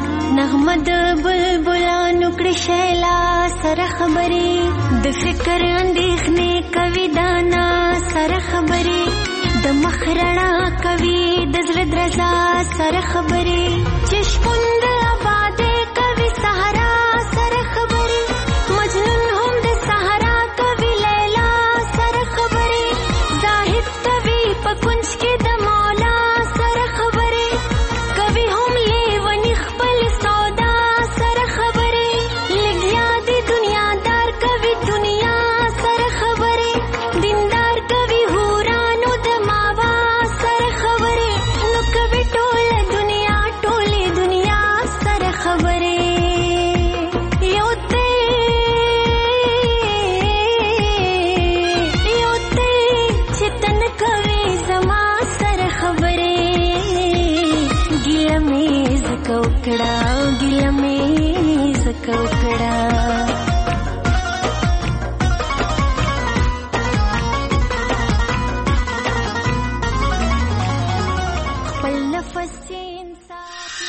نغمه د بلبلانو کړي شیلا سره خبرې د فکر اندېښنې کوي دانا سره خبرې د مخ رڼا کوي د زړه درزا سره خبرې چې شپون د آبادې کوي صحرا سره خبرې مجنون هم د صحرا کوي لیلا سره خبرې زاهد کوي په کنج کې د مولا سره خبرې کوي هم لیونی خپل سودا سره خبرې لګیا دی دنیادار کوي دنیا سره خبرې دیندار کوي هورانو د ماوا سره خبرې نو کوي ټول دنیا ټولې دنیا سره خبرې یو ته یو ته چې تن کوي زما سره خبرې ګیله مې زکه وکړه ګیله مې زکه وکړه